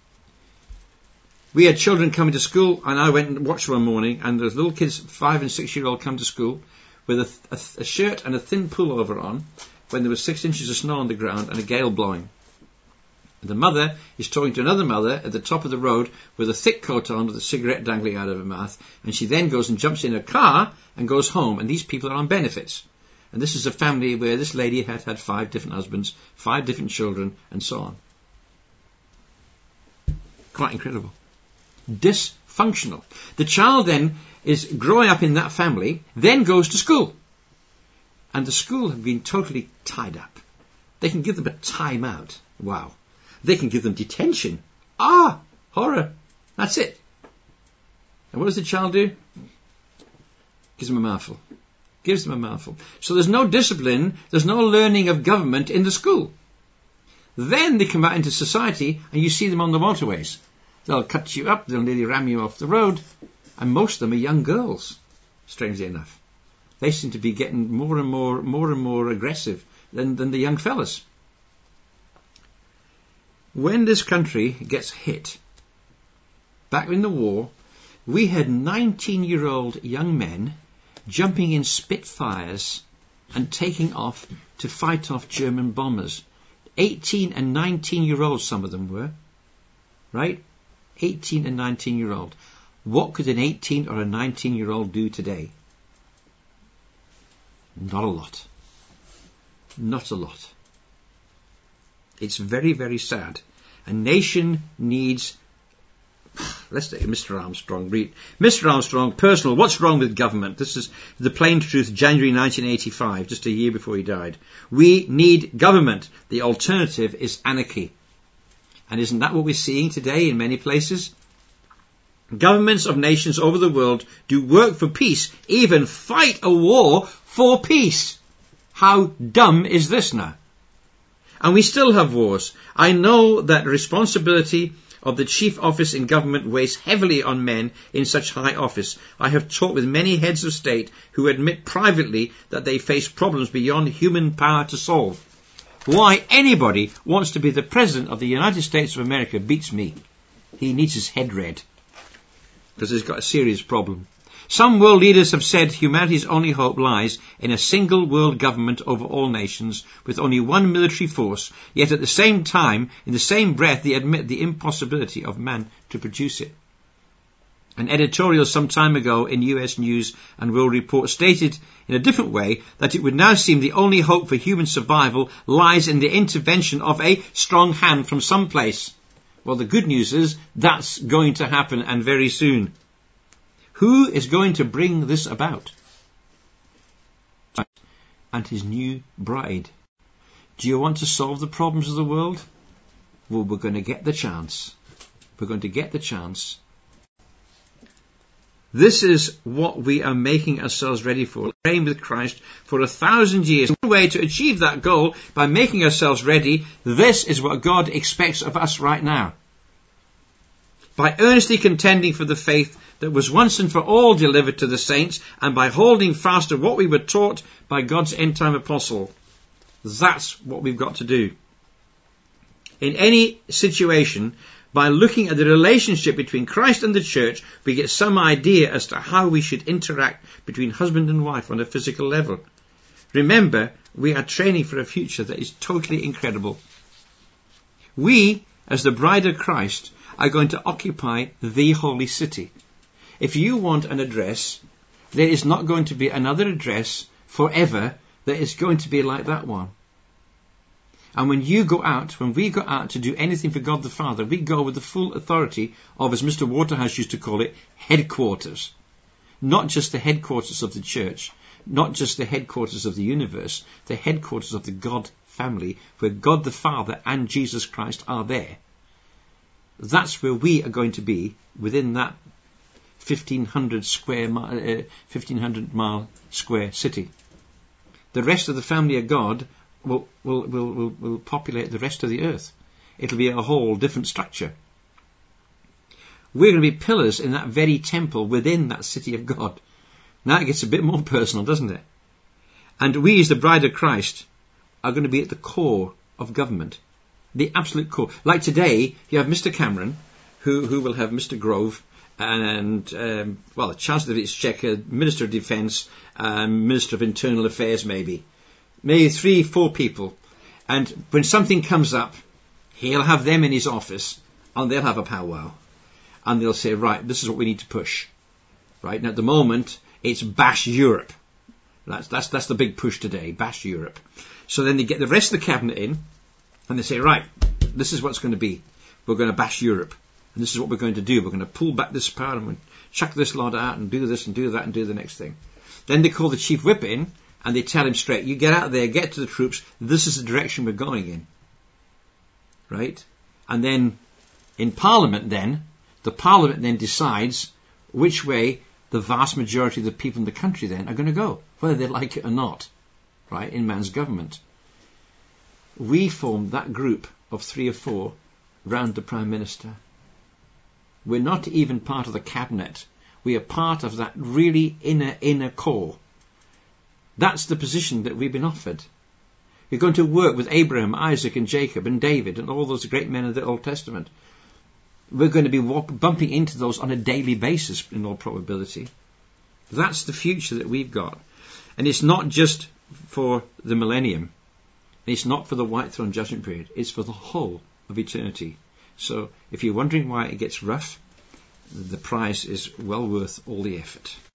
We had children coming to school, and I went and watched one morning, and those little kids, 5 and 6 year old, come to school with a shirt and a thin pullover on when there was 6 inches of snow on the ground and a gale blowing. The mother is talking to another mother at the top of the road with a thick coat on with a cigarette dangling out of her mouth, and she then goes and jumps in her car and goes home, and these people are on benefits. And this is a family where this lady had 5 different husbands, 5 different children, and so on. Quite incredible. Dysfunctional. The child then is growing up in that family, then goes to school. And the school have been totally tied up. They can give them a time out. Wow. They can give them detention. Ah, horror. That's it. And what does the child do? Gives them a mouthful. Gives them a mouthful. So there's no discipline, there's no learning of government in the school. Then they come out into society and you see them on the motorways. They'll cut you up, they'll nearly ram you off the road. And most of them are young girls, strangely enough. They seem to be getting more and more aggressive than the young fellas. When this country gets hit, back in the war, we had 19-year-old young men jumping in Spitfires and taking off to fight off German bombers. 18 and 19-year-olds, some of them were. Right? 18 and 19-year-old. What could an 18 or a 19-year-old do today? Not a lot. Not a lot. It's very, very sad. A nation needs... Let's take Mr. Armstrong. Read. Mr. Armstrong, personal, what's wrong with government? This is the plain truth, January 1985, just a year before he died. We need government. The alternative is anarchy. And isn't that what we're seeing today in many places? Governments of nations over the world do work for peace, even fight a war for peace. How dumb is this now? And we still have wars. I know that responsibility of the chief office in government weighs heavily on men in such high office. I have talked with many heads of state who admit privately that they face problems beyond human power to solve. Why anybody wants to be the President of the United States of America beats me. He needs his head read, because he's got a serious problem. Some world leaders have said humanity's only hope lies in a single world government over all nations with only one military force, yet at the same time, in the same breath, they admit the impossibility of man to produce it. An editorial some time ago in US News and World Report stated in a different way that it would now seem the only hope for human survival lies in the intervention of a strong hand from someplace. Well, the good news is that's going to happen, and very soon. Who is going to bring this about? And his new bride. Do you want to solve the problems of the world? Well, we're going to get the chance. We're going to get the chance. This is what we are making ourselves ready for. Reign with Christ for 1,000 years. One way to achieve that goal, by making ourselves ready, this is what God expects of us right now. By earnestly contending for the faith that was once and for all delivered to the saints, and by holding fast to what we were taught by God's end-time apostle. That's what we've got to do. In any situation, by looking at the relationship between Christ and the church, we get some idea as to how we should interact between husband and wife on a physical level. Remember, we are training for a future that is totally incredible. We, as the bride of Christ, are going to occupy the holy city. If you want an address, there is not going to be another address forever that is going to be like that one. And when we go out to do anything for God the Father, we go with the full authority of, as Mr. Waterhouse used to call it, headquarters. Not just the headquarters of the church, not just the headquarters of the universe, the headquarters of the God family where God the Father and Jesus Christ are there. That's where we are going to be within that 1,500 mile square city. The rest of the family of God will populate the rest of the earth. It'll be a whole different structure. We're going to be pillars in that very temple within that city of God. Now it gets a bit more personal, doesn't it? And we as the bride of Christ are going to be at the core of government. The absolute core. Like today, you have Mr. Cameron, who will have Mr. Grove, and, the Chancellor of the Exchequer, Minister of Defence, Minister of Internal Affairs maybe 3-4 people. And when something comes up, he'll have them in his office, and they'll have a powwow. And they'll say, right, this is what we need to push. Right, and at the moment, it's bash Europe. That's the big push today, bash Europe. So then they get the rest of the cabinet in, and they say, right, this is what's going to be. We're going to bash Europe. And this is what we're going to do. We're going to pull back this power and chuck this lot out and do this and do that and do the next thing. Then they call the chief whip in and they tell him straight, you get out there, get to the troops, this is the direction we're going in. Right? And then in Parliament then, the Parliament then decides which way the vast majority of the people in the country then are going to go, whether they like it or not, right, in man's government. We form that group of 3 or 4 round the Prime Minister. We're not even part of the cabinet. We are part of that really inner core. That's the position that we've been offered. We're going to work with Abraham, Isaac and Jacob and David and all those great men of the Old Testament. We're going to be bumping into those on a daily basis in all probability. That's the future that we've got. And it's not just for the millennium. It's not for the white throne judgment period. It's for the whole of eternity. So if you're wondering why it gets rough, the price is well worth all the effort.